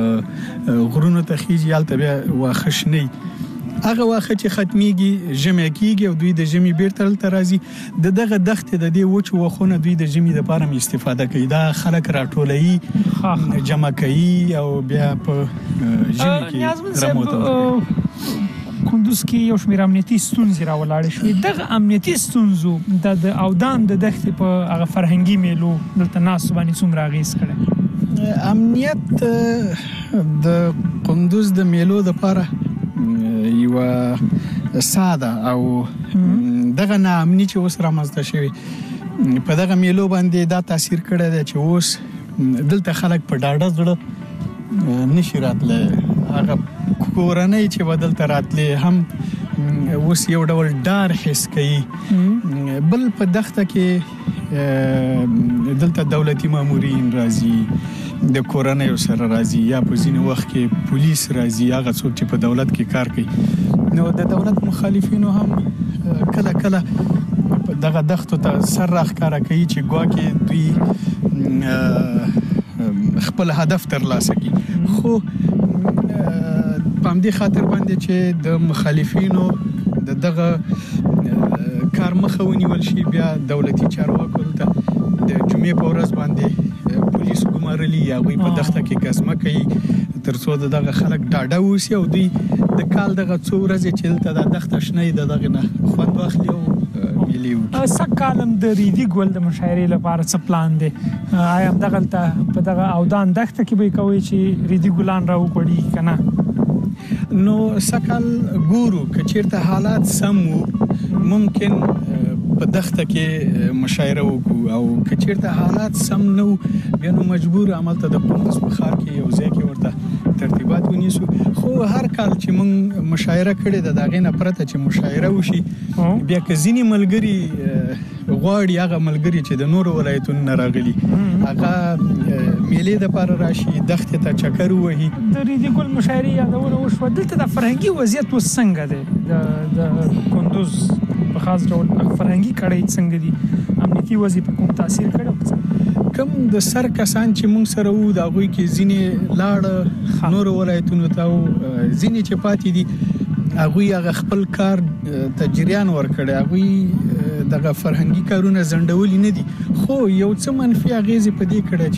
غرونو ته خيږي یالته بیا واخه شنی هغه واخه چې ختميږي جمع کیږي او دوی د جمع بیرته راځي دغه دښت د دې وچ وخونه دوی د جمع لپاره استفاده کوي دا خلک راټولي جمع کوي او بیا په جمع کې رموته. کندوز کې یو شمېر امنیتي ستونزې راولاړې شوې دغه امنیتي ستونزو د اودان د دښتې په هغه فرهنګي میلو دلته ناس باندې څومره اغېز کړی؟ امنیت د کندوز د میلو لپاره یو ساده او دغه ناامني چې اوس رامنځته شوی په دغه میلو باندې دا تاثیر کړی دی چې اوس دلته خلک په ډاډه زړه نشي راتلی هغه کورنۍ چې بدلته راتلی هم اوس یو ډول ډار حس کوي. بل په دښته کې دلته دولتي مامورین راځي د کورنۍ سره راځي یا په ځینې وخت کې پولیس راځي هغه څوک چې په دولت کې کار کوي نو د دولت مخالفینو هم کله کله دغه دښتو ته سر راښکاره کوي چې ګواکې دوی خپل هدف ترلاسه کړي خو په همدې خاطر باندې چې د مخالفینو دغه کار مخه ونیول شي بیا دولتي چارواکو ته د جمعې په ورځ باندې پولیس ګمارلي یا غوي په دښته کې غزمه کوي ترڅو دغه خلک ډاډه وسی او دوی د کال دغه څو ورځې چې دلته د دښته شنه دغه نه خوند واخلي او میلې وکړي. سږ د ریدي ګل د مشاعرې لپاره څه پلان دی؟ آیا همدغلته په دغه اودان دښته کې به کوي چې ریدي ګلان راوغوړي که نه؟ نو سږ ګورو که چېرته حالات سم وو ممکن په دښته کې مشاعره وکړو، او که چېرته حالات سم نه وو بیا نو مجبور عملته د کندوز په ښار کې یو ځای کې ورته ترتیبات ونیسو. خو هر کال چې موږ مشاعره کړې ده د هغې نه پرته چې مشاعره وشي بیا که ځینې ملګري غواړي هغه ملګري چې د نورو ولایتونو نه راغلي هغه میلې دپاره راشي دښتې ته چکر ووهي. د ریدي ګل مشاعرې یادونه وشوه، دلته د فرهنګي وضعیت اوس څنګه دی؟ د کندوز په خاص ډول فرهنګي کړۍ څنګه دي؟ امنیتي وضعیت په کوم تاثیر کړی؟ کم د سر کسان چې موږ سره وو د هغوی کې ځینې لاړه نورو ولایتونو ته او ځینې چې پاتې دي هغوی هغه خپل کار ته جریان ورکړی، هغوی دغه فرهنګي کارونه ځنډولي نه دي. خو یو څه منفي اغېزې په دې کړی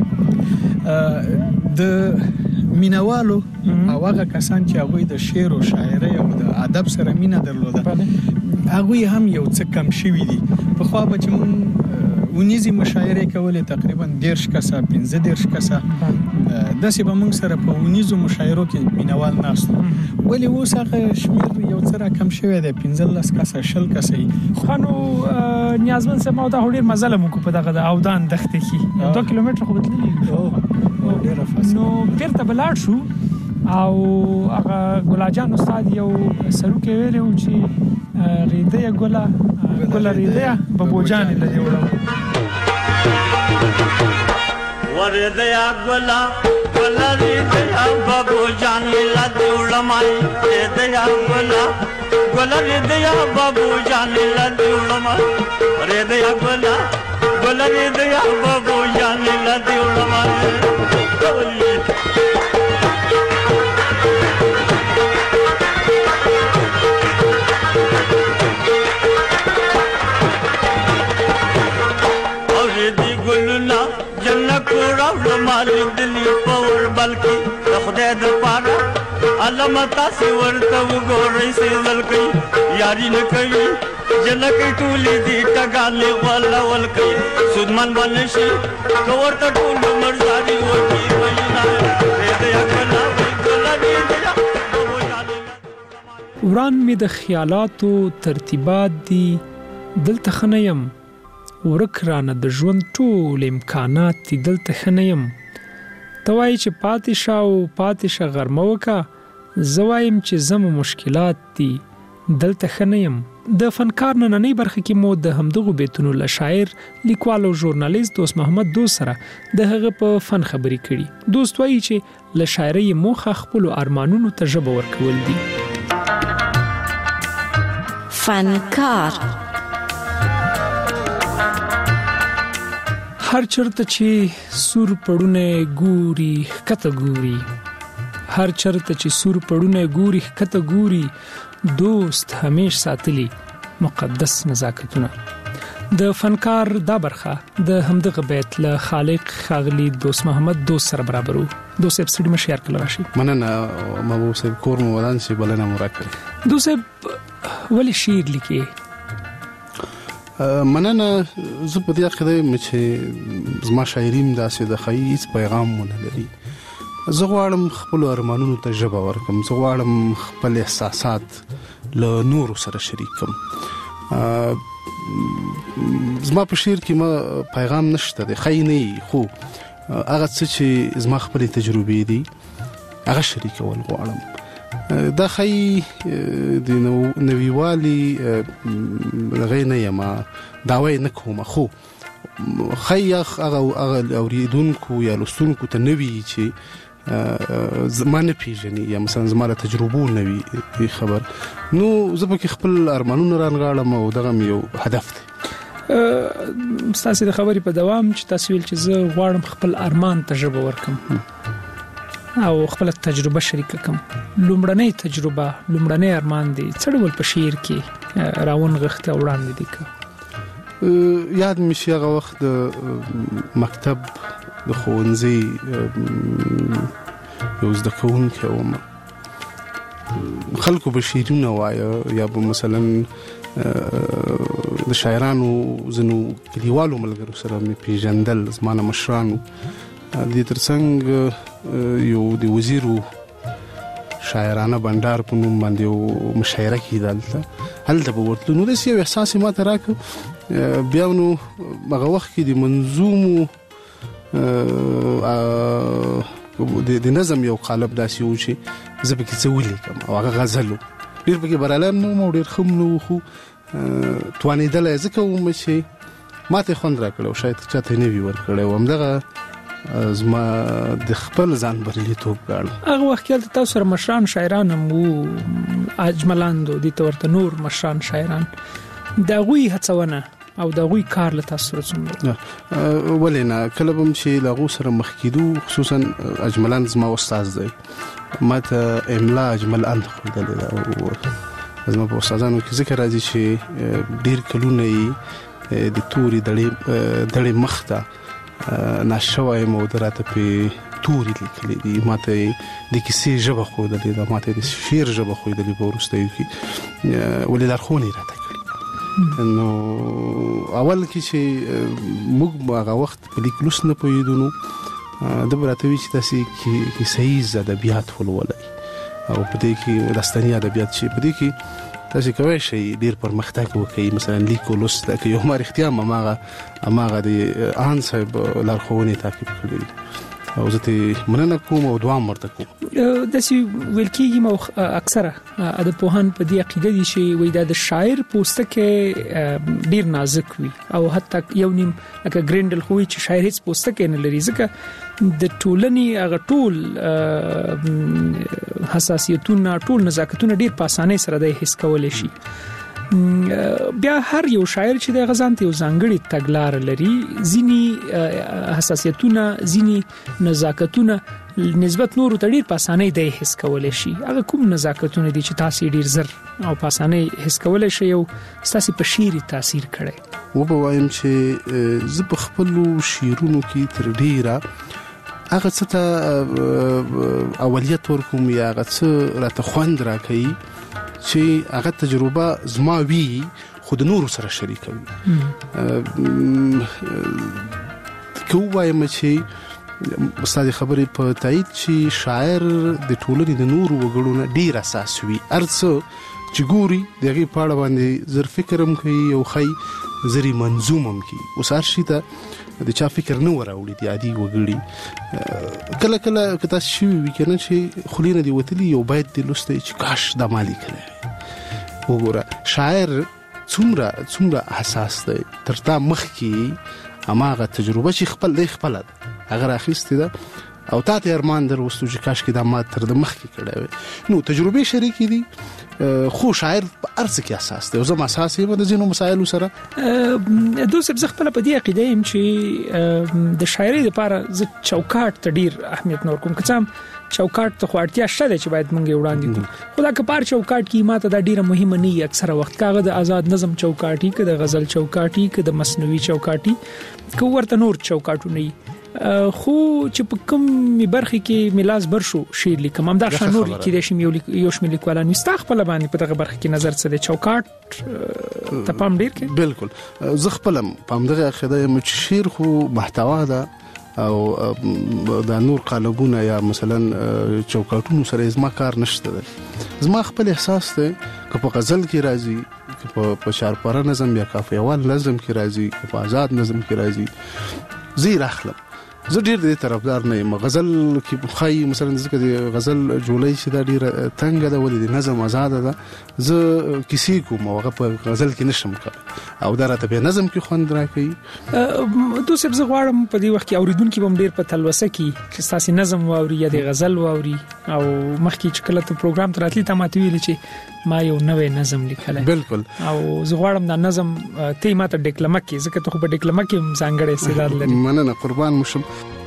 چې د مینوالو او هغه کسان چې هغوی د شعر او شاعرۍ او د ادب سره مینه درلوده هغوی هم یو څه کم شوي دي. پخوا به چې موږ ونیزي مشاعرې کولې تقریبا 13 کسه 15 کسه داسې به موږ سره په ونیزو مشاعرو کې مینوال ناست وو، ولې اوس هغه شمېر یو څه راکم شوی دی 15 کسه 20 کسه یي. خو نو نیازمند صاحب ما دا ډېر مزه له موږ په دغه د اودان دښتې کې 2 کیلومتره خو به تللي ډېره فاصله نو بیرته به لاړ شو او هغه ګلاجان استاد یو سروکی ویلی و چې ریدیه ګله ریدیه ببوجانې له دې وړه وردیا ګلا ګلا ریدیه ببوجانې له دې وړمای ریدیه ګلا ګلا ریدیه ببوجانې له دې وړمای ریدیه ګلا ګلا ریدیه ببوجانې له دې وړمای مالک دلی پور بلکی د خدای د پاره علامه سی ورته وګورئ سیزل کوي یاري نه کوي جنکې ټولې دي ټګالې ولا ول کوي سودمن باندې شي کورته ټول مرزاري وږي وینا دې کلا وکلا دې وران می د خیالاتو ترتیبات دي دلته خنیم ورک رانه د ژوند ټول امکانات دي دلته خنیم توای چې پاتې شاو پاتې شه غرمه وکا زوایم چې زم مشکلات دي دلته خنیم. د فنکار نننۍ برخه کې مو د همدغو بیتونو له شاعر لیکوال او ژورنالیست دوست محمد دوست سره د هغه په فن خبرې کړي. دوست وایي چې له شاعرۍ موخه خپل ارمانونو ته ژبه ورکول دي. فنکار هر چرته چې سور پړونه ګوري کته ګوري هر چرته چې سور پړونه ګوري کته ګوري دوست همیش ساتلی مقدس نزاکتونه. د فنکار دا برخه د همدغه بیت له خالق خاغلی دوست محمد دوست سره برابرو. دوست صاحب سړي مشیار کله راشي مننه محبوب صاحب کور مو ودان شي بلنه مو راکړي. دوست صاحب ولی شعر لیکي؟ مننه زه په دې عقیده یم چې زما شاعري هم داسې د ښایي هېڅ پیغام ونه لري. زه غواړم خپلو ارمانونو ته ژبه ورکړم، زه غواړم خپل احساسات له نورو سره شریک کړم. زما په شعر کې ما پیغام نشته دی ښایي نه وي، خو هغه څه چې زما خپلې تجربې دي هغه شریکول غواړم. دا خی د نویوالي غي نه یم داوی نه کوم، خو خی هغه اوریدونکو یا لوستونکو ته نوی چې زمانه پیژني یا مثلا زماره تجربو نوی خبر نو زه په خپل ارمانونو رانغاړم او دغه یو هدف دی. تاسو د خبرې په دوام چې تاسو ویل چې زه غواړم خپل ارمان ته ژبه ورکم او خپل تجربه شریک کوم. لومړنۍ تجربه لومړنۍ ارمان دي څه ډول په شعر کې راون غخته وړاندې دي که یاد مې شي هغه وخت د مکتب د ښوونځي یو زده کوونکی وم، خلکو به شعرونه وایه یا به مثلا د شاعرانو زنو کلیوالو ملګرو سره مې پیژندل، زمانه مشرانو د ترڅنګ یو د وزیرو شاعرانه بندر په نوم باندې یو مشاعره کېده هلته به ورتلو. نو داسې یو احساس یې ماته راکړ. بیا نو هغه وخت کې د منظومو د نظم یو قالب داسې و چې زه پکې څه ولیکم او هغه غزل و. ډېر پکې بریالی نه وم او ډېر ښه نه و، خو توانېدلی ځکه وم چې ماته یې خوند راکړی او شاید چاته یې نه وي ورکړی و. همدغه زما د خپل ځان بریالیتوب ګاڼه. هغه وخت کې تاسو سره مشران شاعران هم وو، اجملاندو دي ورته نور مشران شاعران، د هغوی هڅونه او د هغوی کار له تاسو سره څومره؟ ولې نه، کله به هم چې له هغو سره مخ کېدو، خصوصا اجملاند زما استاد دی، ما ته املا اجملاند ښودلې ده او زما په استادانو کې ذکر راځي چې ډېر کلونه یې د تورې دړې مخ ته ناشوه یم او ده راته پې تورې لیکلې دي. ما ته یې د کیسې ژبه ښودلې ده، ما ته یې د شعر ژبه ښودلې په وروستیو کې، ولې لارښوونه یې راته کړې. نو اول کې چې موږ هغه وخت په لیک لوست نه پوهېدو، نو ده به راته وي چې تاسې کیسه ییز ادبیات ولولئ او په دې کې داستاني ادبیات چې په دې کې تاسې کولی شئ ډېر پرمختګ وکړئ، مثلا لیک او لوست که یو ما رښتیا هماغه د آن صاحب لارښوونې تعقیب کړي دي او زه ترې مننه کوم او دوام ورته کوم. داسې ویل کېږي او اکثره ادبپوهان په دې عقیده دي چې وایي دا د شاعر پوستکی ډېر نازک وي او حتی یو نیم لکه ګرینډل خو وایي چې شاعر هیڅ پوستکی نه لري، ځکه د ټولنې هغه ټول حساسیتونه، ټول نزاکتونه ډېر په اسانۍ سره دی حس کولی شي. بیا هر یو شاعر چې د غزان ته یو ځانګړي تګلار لري، ځینی حساسیتونه، ځینی نزاکتونه نسبت نورو ته ډېر په اسانۍ دی حس کولی شي. هغه کوم نزاکتونه دي چې تاسو ډېر زر او په اسانۍ حس کولی شي او تاسو په شعر تاثیر کړی؟ وبه وایم چې زه په خپلو شعرونو کې تر ډېره هغه څه ته اولیت ورکوم یا هغه څه راته خوند راکوي چې هغه تجربه زما وي خو د نورو سره شریکوي. که ووایم چې استاد خبرې په تایید چې شاعر د ټولنې د نورو وګړو نه ډېر اساس وي، هر څه چې ګوري د هغې په اړه باندې زر فکر هم کوي او ښایي زر منظوم هم کوي. اوس هر شي ته د چا فکر نه وراوړي د عادي وګړي. کله کله که تاسو شوي وي که نه چې خولې نه دې وتلي یو بیت دې لوستی چې کاش دا ما لیکلی. وګوره شاعر څومره حساس دی، تر تا مخکې هماغه تجربه چې خپله ده هغه راخیستې ده او تا ته ارمان در وستو چې کاش کې دا ما تر د مخکې کړی وی. نو تجربې شریکې دي، خو شاعر په هر څه کې اساس دی او زه اساس یم د ځینو مسایلو سره. دوست زه خپله په دې عقیده یم چې د شاعرۍ لپاره زه چوکاټ ته ډېر اهمیت نه ورکوم. که څه هم چوکاټ ته خو اړتیا شته ده چې باید موږ یې وړاندې کړو، خو دا که په هر چوکاټ کې ما ته دا ډېره مهمه نه وي. اکثره وخت که هغه د آزاد نظم چوکاټي، که د غزل چوکاټي، که د مصنوعي چوکاټي، که ورته نور چوکاټونه وي، خو چې په کوم برخه کې ملاز بر شو شعر لیکم همدا شانور لیکي شم یو شمېر لیکوالان وستا خپل باندې په دغه برخه کې نظر څه دی چوکاټ ته پام ډیر کې؟ بالکل زه خپل پام دغه عقیده یم چې شعر خو محتوا ده او د نور قالبونه یا مثلا چوکاټونو سره زما کار نشته ده. زما خپل احساس ده که په غزل کې راځي، که په شارپاره نظم یا کافیوال نظم کې راځي، که په آزاد نظم کې راځي، زه راخلم. زه ډیر دې طرفدار نه یم. غزل کې خای مثلا ځکه د غزل جوړی چې دا ډیر تنګ ده ولې د نظم آزاد ده، زه کیسې کوم او هغه په غزل کې نشم کوي او دا راته په نظم کې خوند راکوي. دوی سب زه غواړم په دې وخت کې اوریدونکو هم ډیر په تلوسه کې چې تاسو نظم واوري یا د غزل واوري او مخکې چې کله ته پروګرام ته راتلی ته ماته ویل چې ما یو نوې نظم لیکلی. بالکل. او زه غواړم دا نظم ته ماته ډیکلمه کې، ځکه ته خو په ډیکلمه کې ځانګړی استعداد لري. مننه، قربان مشم.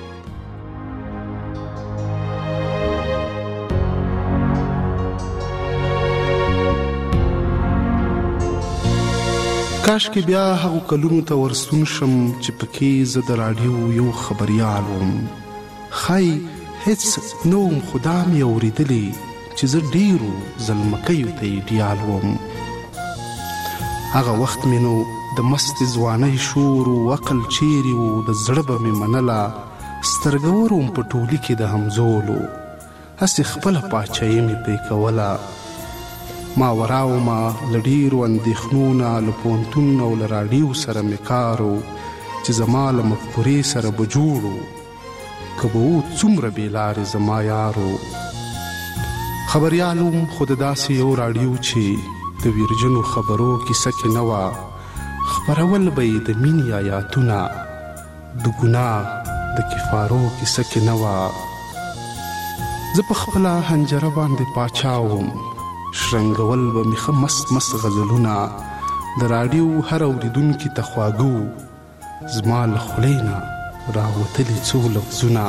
کاش کې بیا هغو کلونو ته ورستون شم چې پکې زه د راډیو یو خبریال وم. خای هیڅ نوم خدا مې اوریدلی چې زه ډیرو زلمکیو ته ایډیال وم. هغه وخت مې نو د مست ځوانۍ شور و عقل چیرې و د زړه به مې منله سترګور وم په ټولي کې د همزولو هسې خپله پاچایي مې پرې کوله ما وراومه له ډېرو اندېښنو نه له پوهنتون او له راډیو سره مې کار و چې زما له مفکورې سره به جوړو که به و څومره بېلارې زما یارو خبریال وم خو د داسې یو راډیو چې د ویرجنو خبرو کیسه کې نه وه خپرول به یې د مینې آیاتونه د ګناه د کفارو کیسه کې نه وه زه په خپله حنجره باندې پاچا وم شرنګول به مې ښه مست مست غزلونه د راډیو هر اورېدونکي ته خواږه وو زما له خولې نه راوتلي څو لفظونه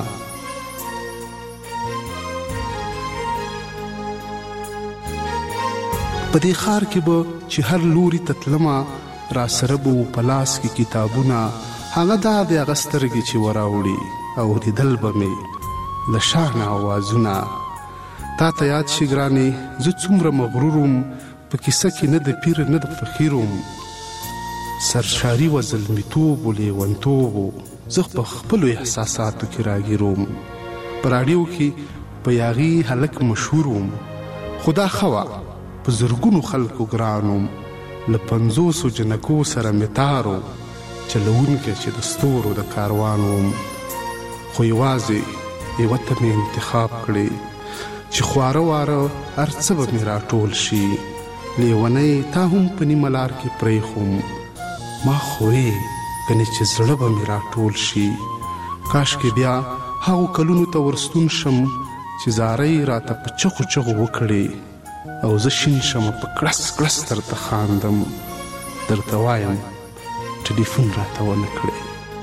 په دې ښار کې به چې هر لوري ته تلمه را سره به په لاس کې کتابونه هغه دا د هغه سترګې چې وراوړي اورېدل به مې له شا نه اوازونه تا ته یاد شي ګرانې زه څومره مغرور وم په کیسه کې نه د پیر نه د فقیر وم سرشاري و زلمیتوب و لیونتوب و زه په خپلو احساساتو کې راګیر وم په راډیو کې په یاغي هلک مشهور وم خو دا ښه وه په زرګونو خلکو ګران وم له 50 جنکو سره مې تار و چلوونکی چې د ستورو د کاروان وم خو یوازې یوه ته مې انتخاب کړې چې خواره واره هر څه به مې راټول شي لیونی تا هم په نیمه لار کې پرېښوم ما خورې کنې چې زړه به مې راټول شي کاشکې بیا هغو کلونو ته ورستون شم چې زارۍ راته په چغو چغو وکړې او زه شین شم په کړس کړس درته خاندم درته وایم ټلیفون راته ونه کړې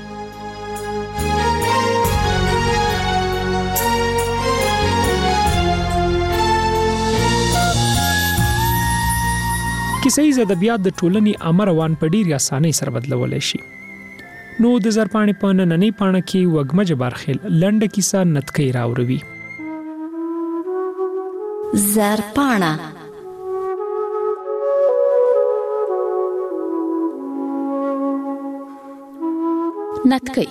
کیسه ییز ادبیات د ټولنې عامه روان په ډېرې اسانۍ سره بدلولی شي. نو د زرپاڼې په نننۍ پاڼه کې وږمه جبارخیل لنډه کیسه نتکۍ راوروي. زرپاڼه نتکۍ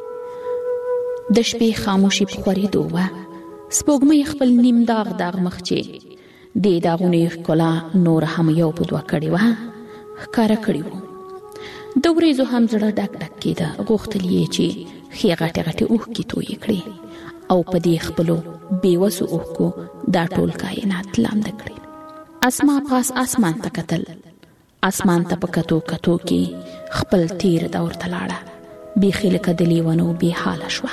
د شپې خاموشي په خورېدو وه. سپوږمۍ خپل نیم داغ داغ مخ چې د داغونو ښکلا نور هم یو په دوه کړې وه ښکاره کړي وو. د وریځو هم زړه ډک ډک کېده. غوښتل یې چې ښې غټې غټې اوښکې تویې کړي او په دې خپلو بېوسو اوښکو دا ټول کائنات لامده کړي. اسما پاس اسمان ته کتل. اسمان ته په کتو کتو کې خپل تیر دور ته لاړه. بیخي لکه د لیونو بې حاله شوه.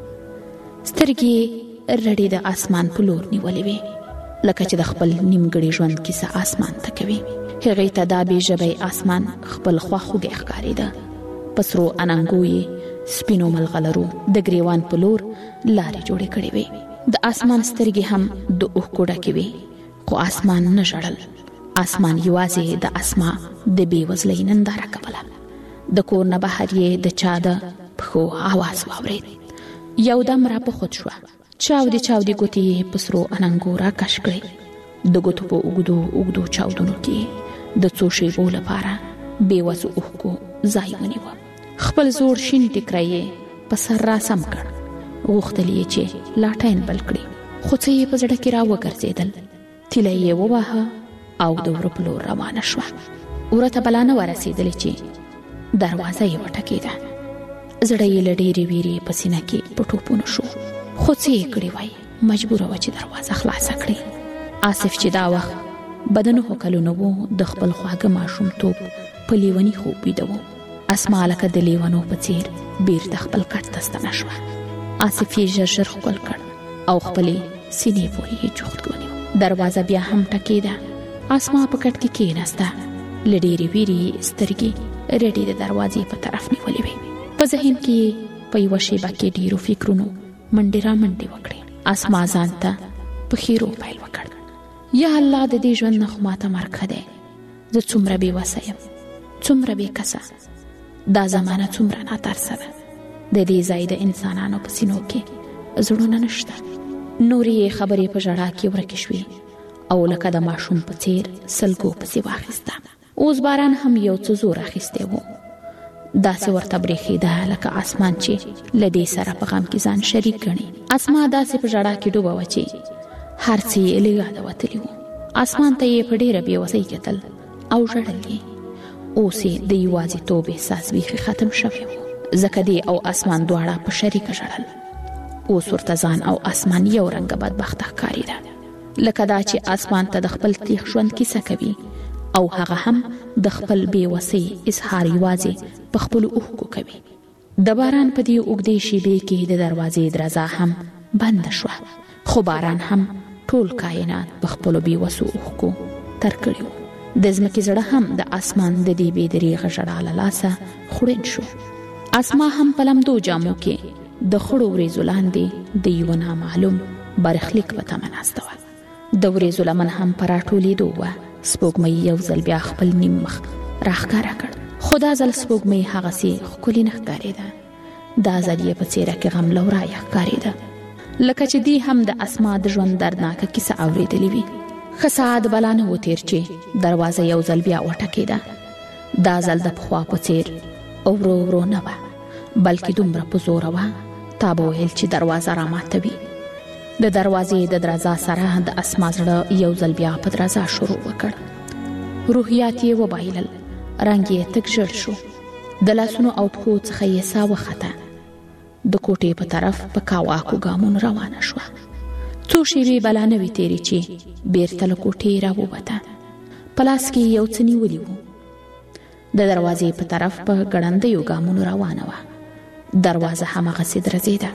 سترګې رډې د اسمان په لور نیولې وې لکه چې د خپل نیمګړي ژوند کیسه اسمان ته کوي. هغې ته دا بې ژبی اسمان خپل خواخوږی ښکارېده. په سرو اننګو یې سپینو ملغلرو د ګریوان په لور لارې جوړې کړې وې. د اسمان سترګې هم د اوښکو ډکې وې خو اسمان نه ژړل. اسمان یوازې د اسما د بېوزلۍ ننداره کوله. د کور نه بهر یې د چا د پښو آواز واورېد. یو دم را په خود شوه. چاودې چاودې ګوتې یې په سرو اننګو راکش کړې. د ګوتو په اوږدو اوږدو چاودنو کې د څو شېبو لپاره بېوسو اوښکو ځای ونیوه. خپل زوړ شین ټیکری یې په سر راسم کړ. غوښتل یې چې لاټین بل کړي خو څه یې په زړه کې راوګرځېدل. تیله یې وواهه او د وره په لور روانه شوه. وره ته بلا نه ورسېدلې چې دروازه یې وټکېده. زړه یې له ډېرې ویرې په سینه کې په ټوپونو شو خو څه یې کړي وای مجبوره وه چې دروازه خلاصه کړي. آصف چې دا وخت بدنو کلونه وو د خپل خواږه ماشومتوب په لیوني خوب ویده وو. اسما لکه د لیونو په څېر بېرته خپل کټ ته ستنه شوه. آصف یې ژر ژر ښکل کړ او خپلې سینې پورې یې جوخت ونیو. دروازه بیا هم ټکېده. اسما په کټ کې کېناسته. له ډېرې ویرې یې سترګې رډې د دروازې په طرف نیولې وې. په ذهن کې یې په یوه شیبه کې ډېرو فکرونو منډې را منډې وکړې. اسما ځان ته په خیرو پیل وکړ. یا الله د دې ژوند نه خو ماته مرګ ښه دی. زه څومره بې وسه یم څومره بې کسه. دا زمانه څومره ناترسه ده. د دې ځای د انسانانو په سینو کې زړونه نشته. نورې یې خبرې په ژړا کې ورکې شوې او لکه د ماشوم په څېر سلګو پسې واخیسته. اوس باران هم یو څه زور اخیستی و. داسې ورته برېښېده لکه اسمان چې له دې سره په غم کې ځان شریک ګڼي. اسما داسې په ژړا کې ډوبه وه چې هر څه یې له یاده وتلي وو. اسمان ته یې په ډېره بېوسۍ کتل او ژړل یې. اوس یې د یوازیتوب احساس بیخي ختم شوی و، ځکه دی او اسمان دواړه په شریکه ژړل. اوس ورته ځان او اسمان یو رنګه بدبخته ښکارېده، لکه دا چې اسمان ته د خپل تیغ ژوند کیسه کوي او هغه هم د خپل بېوسۍ اظهار یوازې په خپلو اوښکو کوي. د باران په دې اوږدې شېبې کې د دروازې درزا هم بنده شوه، خو باران هم ټول کائنات په خپلو بېوسو اوښکو تر کړي وو. د ځمکې زړه هم د اسمان د دې بې دریغه ژړا له لاسه خوړین شو. اسما هم په لمدو جامو کې د خړو وریځو لاندې د یوه نامعلوم برخلیک په تمه ناسته وه. د وریځو لمن هم په راټولېدو وه. سپوږمۍ یو ځل بیا خپل نیم مخ راښکاره کړ، خو دا ځل سپوږمۍ هغسې ښکلې نه ښکارېده. دا ځل یې په څېره کې غم لورایه ښکارېده، لکه چې دی هم د اسما د ژوند دردناکه کیسه اورېدلې وي. ښه ساعت بلا نه و تېر چې دروازه یو ځل بیا وټکېده. دا ځل د پخوا په څېر ورو ورو نه وه، بلکې دومره په زوره وه تا به ویل چې دروازه راماتوي. د دروازې د درزا سره د اسما زړه یو ځل بیا په درزا شروع وکړ. روحیات یې وبایلل، رنګ یې تک ژړ شو. د لاسونو او پښو څخه یې ساه وخته. د کوټې په طرف په کاواکو ګامونو روانه شوه. څو شېبې بلا نه وې تېرې چې بېرته له کوټې راووته. په لاس کې یو څه نیولي و. د دروازې په طرف په ګړندیو ګامونو روانه وه. دروازه هماغسې درزېده.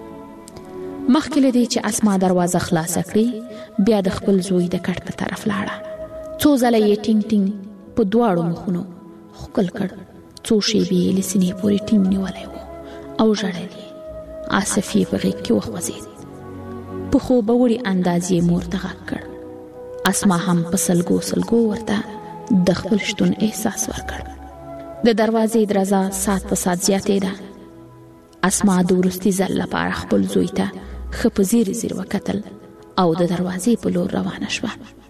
مخکې له دې چې اسما دروازه خلاصه کړي، بیا د خپل زوی د کټ په طرف لاړه. څو ځله یې ټینګ ټینګ په دواړو مخونو ښکل کړ. څو شېبې یې له سینې پورې ټینګ نیولی و او ژړل یې. آصف یې په غېږ کې وخوځېد. په خوبه وړي انداز یې مور ته غږ کړ. اسما هم په سلګو سلګو ورته د خپل شتون احساس ورکړ. د دروازې درزا ساعت په ساعت زیاتېده. اسما د وروستي ځل لپاره خپل زوی ته ښه په ځیر ځیر وکتل او د دروازې په لور روانه شوه.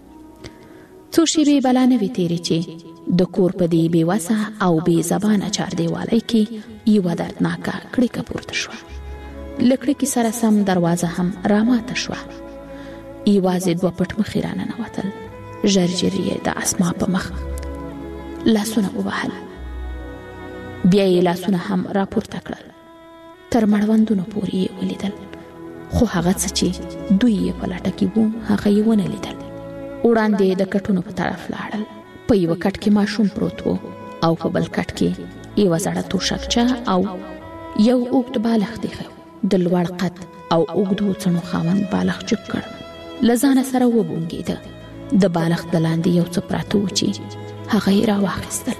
څو شېبې بلا نه وې تېرې چې د کور په دې بېوسه او بې زبانه چاردیوالۍ کې یوه دردناکه کړکه پورته شوه. له کړکې سره سم دروازه هم راماته شوه. یوازې دوه پټ مخې راننوتل. ژر ژر یې د اسما په مخ لاسونه ووهل. بیا یې لاسونه هم راپورته کړل. تر مړوندونو پورې یې ولیدل، خو هغه څه چې دوی یې په لټه کې وو هغه یې ونه لیدل. وړاندې د کټونو په طرف لاړل. په یوه کټ کې ماشوم پروت و او په بل کټ کې یوه زړه توشکچه او یو اوږد بالښت ایښی و. د لوړ قد او اوږدو څڼو خاوند بالښت چپ کړ. له ځانه سره وبونګېده. د بالښت د لاندې یو څه پراته و چې هغه یې راواخیستل.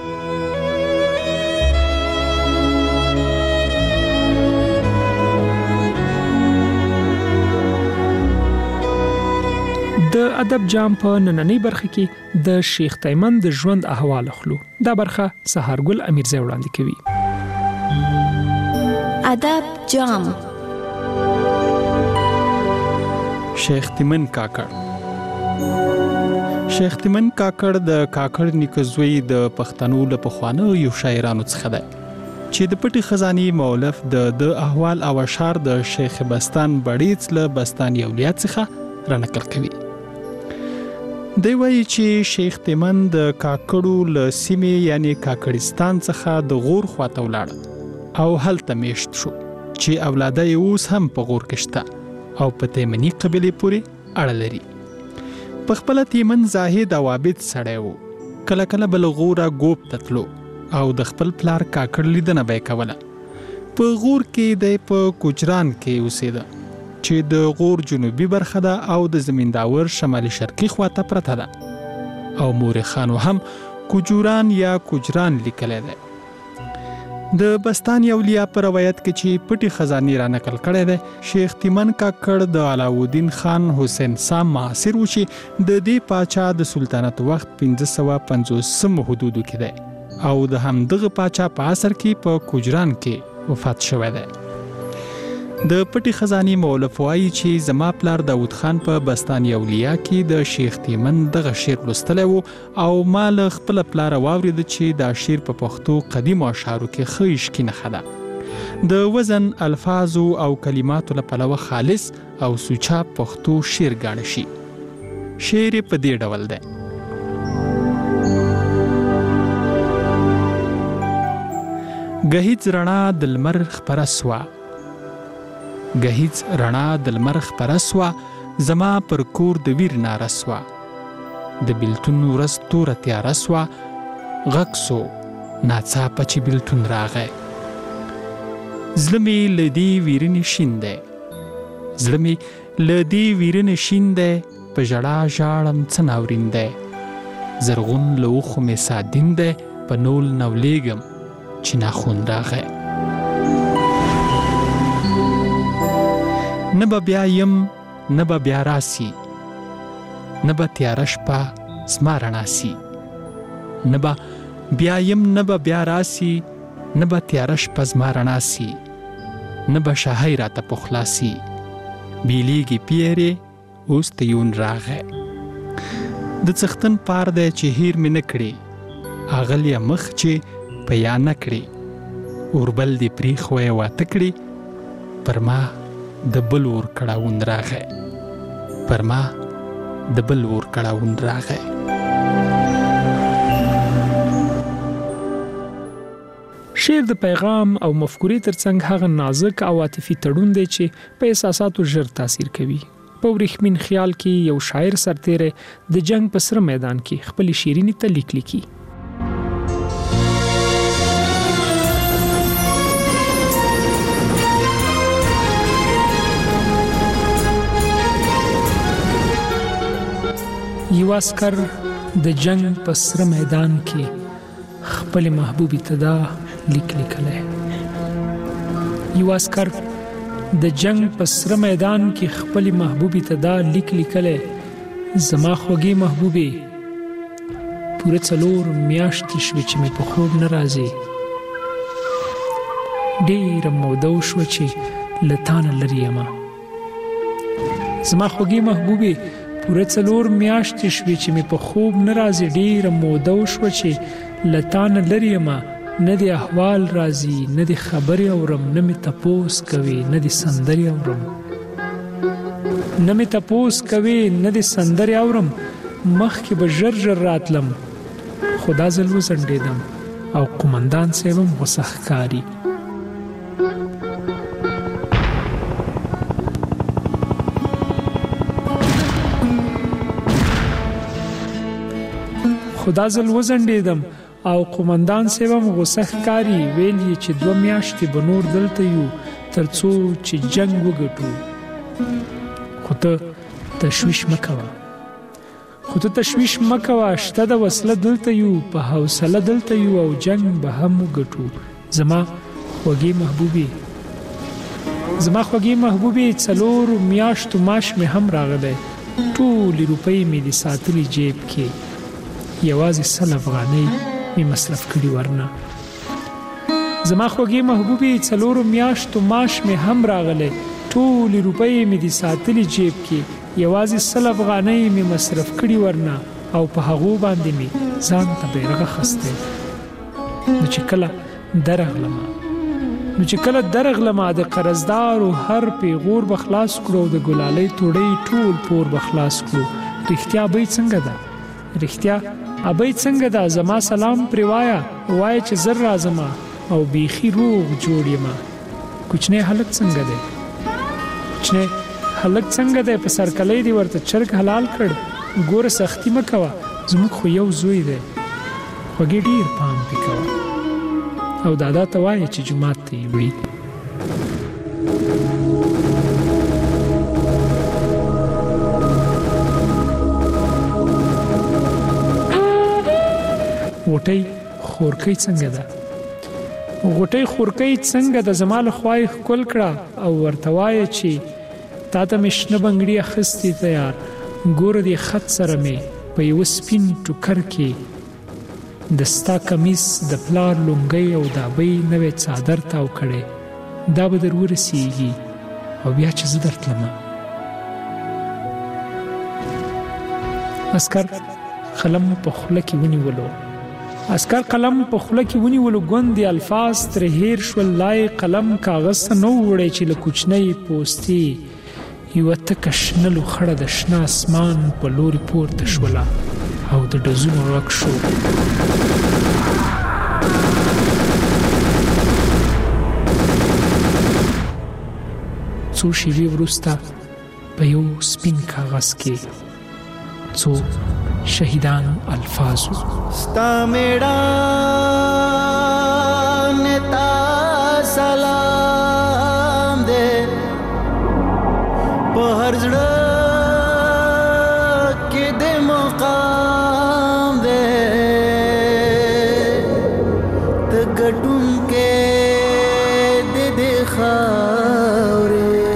د ادب جام په نننۍ برخه کې د شیخ تیمن د ژوند احوال اخلو. دا برخه سهارګل امیرزی وړاندې کوي. ادب جام. شیخ تیمن کاکړ. شیخ تیمن کاکړ د کاکړ نیکه زوی د پښتنو له پخوانیو یو شاعرانو څخه دی چې د پټي خزانې مؤلف د احوال او اشعار د شیخ بستان بړیڅ له بستان یولیات څخه رانقل کوي. دی وایي چې شیخ تیمن د کاکړو له سیمې یعنی کاکړستان څخه د غور خواته ولاړ او هلته میشت شو چې اولاده یې اوس هم په غور کې شته او په تیمني قبیلې پورې اړه لري. په خپله تیمن زاهد او عابد سړی و. کله کله به له غوره ګوب ته تلو او د خپل پلار کاکړ لیدنه به یې کوله. په غور کې دی په کوجران کې اوسېده چې د غور جنوبي برخه ده او د زمینداور شمالي شرقي خواته پرته ده او مورخ خانو هم کوجوران یا کوجران لیکلی دی. د بستان یولیا په روایت کې چې پټي خزانې را نقل کړی دی، شیخ تیمن کاکړ د علاؤالدین خان حسین سام معاصر و چې د دې پاچا د سلطنت وخت 1550 حدودو کې دی او د همدغه پاچا په عصر کې په کوجران کې وفات شوی دی. د پټي خزاني مؤلف وایي چې زما پلار داود خان په بستان اولیا کې د شیخ تیمن دغه شعر لوستلی و او ما له خپل پلار واورید چې دا شعر په پښتو قدیمو اشعارو کې ښه عشقي نښه ده. د وزن، الفاظو او کلماتو له پلوه خالص او سوچه پښتو شعر ګڼل شي. شعر په دې ډول دی: ګهیځ رڼا د لمر خپره سوه، ګهیځ رڼا د لمر خپره سوه، زما پر کور د ویر ناره سوه، د بیلتون ورځ توره تیاره سوه، غږ سو ناڅاپه چې بیلتون راغی. زړه مې له دې ویرنې شین دی، زړه مې له دې ویرنې شین دی، په ژړا ژاړم څه ناورین دی، زرغون له اوښو مې سادین دی، په نول نولیږم چې ناخون راغی. نه به بیا یم نه به بیا راسي، نه به تیاره شپه زما رڼا سي، نه به بیا یم نه به بیا راسي، نه به تیاره شپه زما رڼا سي، نه به شاهی راته پخلا سي، بیلیږي پیرې اوس ته یون راغی. د څښتن پار دی چې هیر مې نه کړې، اغلیه مخ چې په یا نه کړې، اوربل دې پرېښوی واته کړې، پر ما د بل اور کړاون راغی، پر ما د بل اور کړاون راغی. شعر د پیغام او مفکورې ترڅنګ هغه نازک او عاطفي تړون دی چې په احساساتو ژر تاثیر کوي. په ورېښمین خیال کې یو شاعر سرتیری د جنگ په سره میدان کې خپل شیرینی ته لیک لیکي. یو عسکر د جنگ په سره میدان کې خپل محبوبي ته دا لیک لیکلی. یو عسکر د جنگ په سره میدان کې خپل محبوبي ته دا لیک لیکلی: زما خوږې محبوبې، پوره 4 میاشتې شوې چې مې په خوب نه راځي، ډېره موده وشوه چې له تا نه لرې یمه. زما خوږې محبوبې، پوره 4 میاشتې شوې چې مې په خوب نه راځي، ډېره موده وشوه چې له تا نه لرې یمه. نه دې احوال راځي، نه دې خبرې اورم، نه مې تپوس کوي، نه دې سندرې اورم، نه مې تپوس کوي، نه دې سندرې اورم. مخکې به ژر ژر راتلم، خو دا ځل وځنډېدم او قومندان صاحب هم غوسه ښکاري. خدا ځل وځنډېدم او قومندان صاحب هم غوسه ښکاري. ویل یې چې 2 میاشتې به نور دلته یو تر څو چې جنگ وګټو. خو ته تشویش مه کوه، شته د وسله دلته یو، په حوصله دلته یو او جنگ به هم وګټو. زما خوږې محبوبې، 4 میاشتو معاش مې هم راغلی، ټولې روپۍ مې دې ساتلې جیب کې، یوازې 100 افغانۍ مې مصرف کړي ورنه. زما خوږې محبوبې، 4 میاشتو معاش مې هم راغلی، ټولې روپۍ مې دې ساتلې جیب کې، یوازې 100 افغانۍ مې مصرف کړي ورنه، او په هغو باندې مې ځان ته بیرغ اخیستی. نو چې کله درغلمه د قرضدارو هر پیغور به خلاص کړو، د ګلالۍ توړۍ ټول پور به خلاص کړو. رښتیا ابۍ څنګه ده؟ زما سلام پرې وایه چې زر راځمه او بیخي روغ جوړ یمه. کوچنی هلک څنګه دی؟ په سرکلی دی ورته چرګ حلال کړ. ګوره سختي مه کوه، زموږ خو یو زوی دی، خوږې ډېر پام پې کوه، او دادا ته وایه چې جومات ته یې وړي. غوټۍ خورکۍ څنګه ده؟ غوټۍ خورکۍ څنګه ده؟ زما له خوا یې ښکل کړه او ورته وایه چې تا ته مې شنه بنګړي اخیستې ته یار، ګوره دې خط سره مې په یوه سپین ټوکر کې د ستا کمیس، د پلار لونګۍ او د ابۍ نوی څادر تاو کړی. دا به در ورسیږي، او بیا چې زه درتلمه. عسکر قلم په خوله کې ونیولو. ګوندې الفاظ ترې هیر شول. لای قلم کاغذ ته نه وړی چې له کوچنۍ پوستې یوه تکه شنه لوخړه د شنه اسمان په لوري پورته شوله او د ډزونو غږ شو. څو شېبې وروسته په یو سپین کاغذ کې څو شهیدانو الفاظو. ستا میړان تا سلام دې په هر زړه کې دې مقام دې ته ګټونکې دې خاورې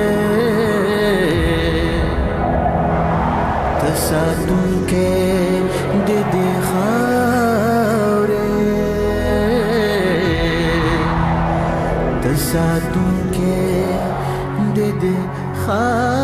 ته ساتونکې دې خاورې ته ساتونکې دې خاورې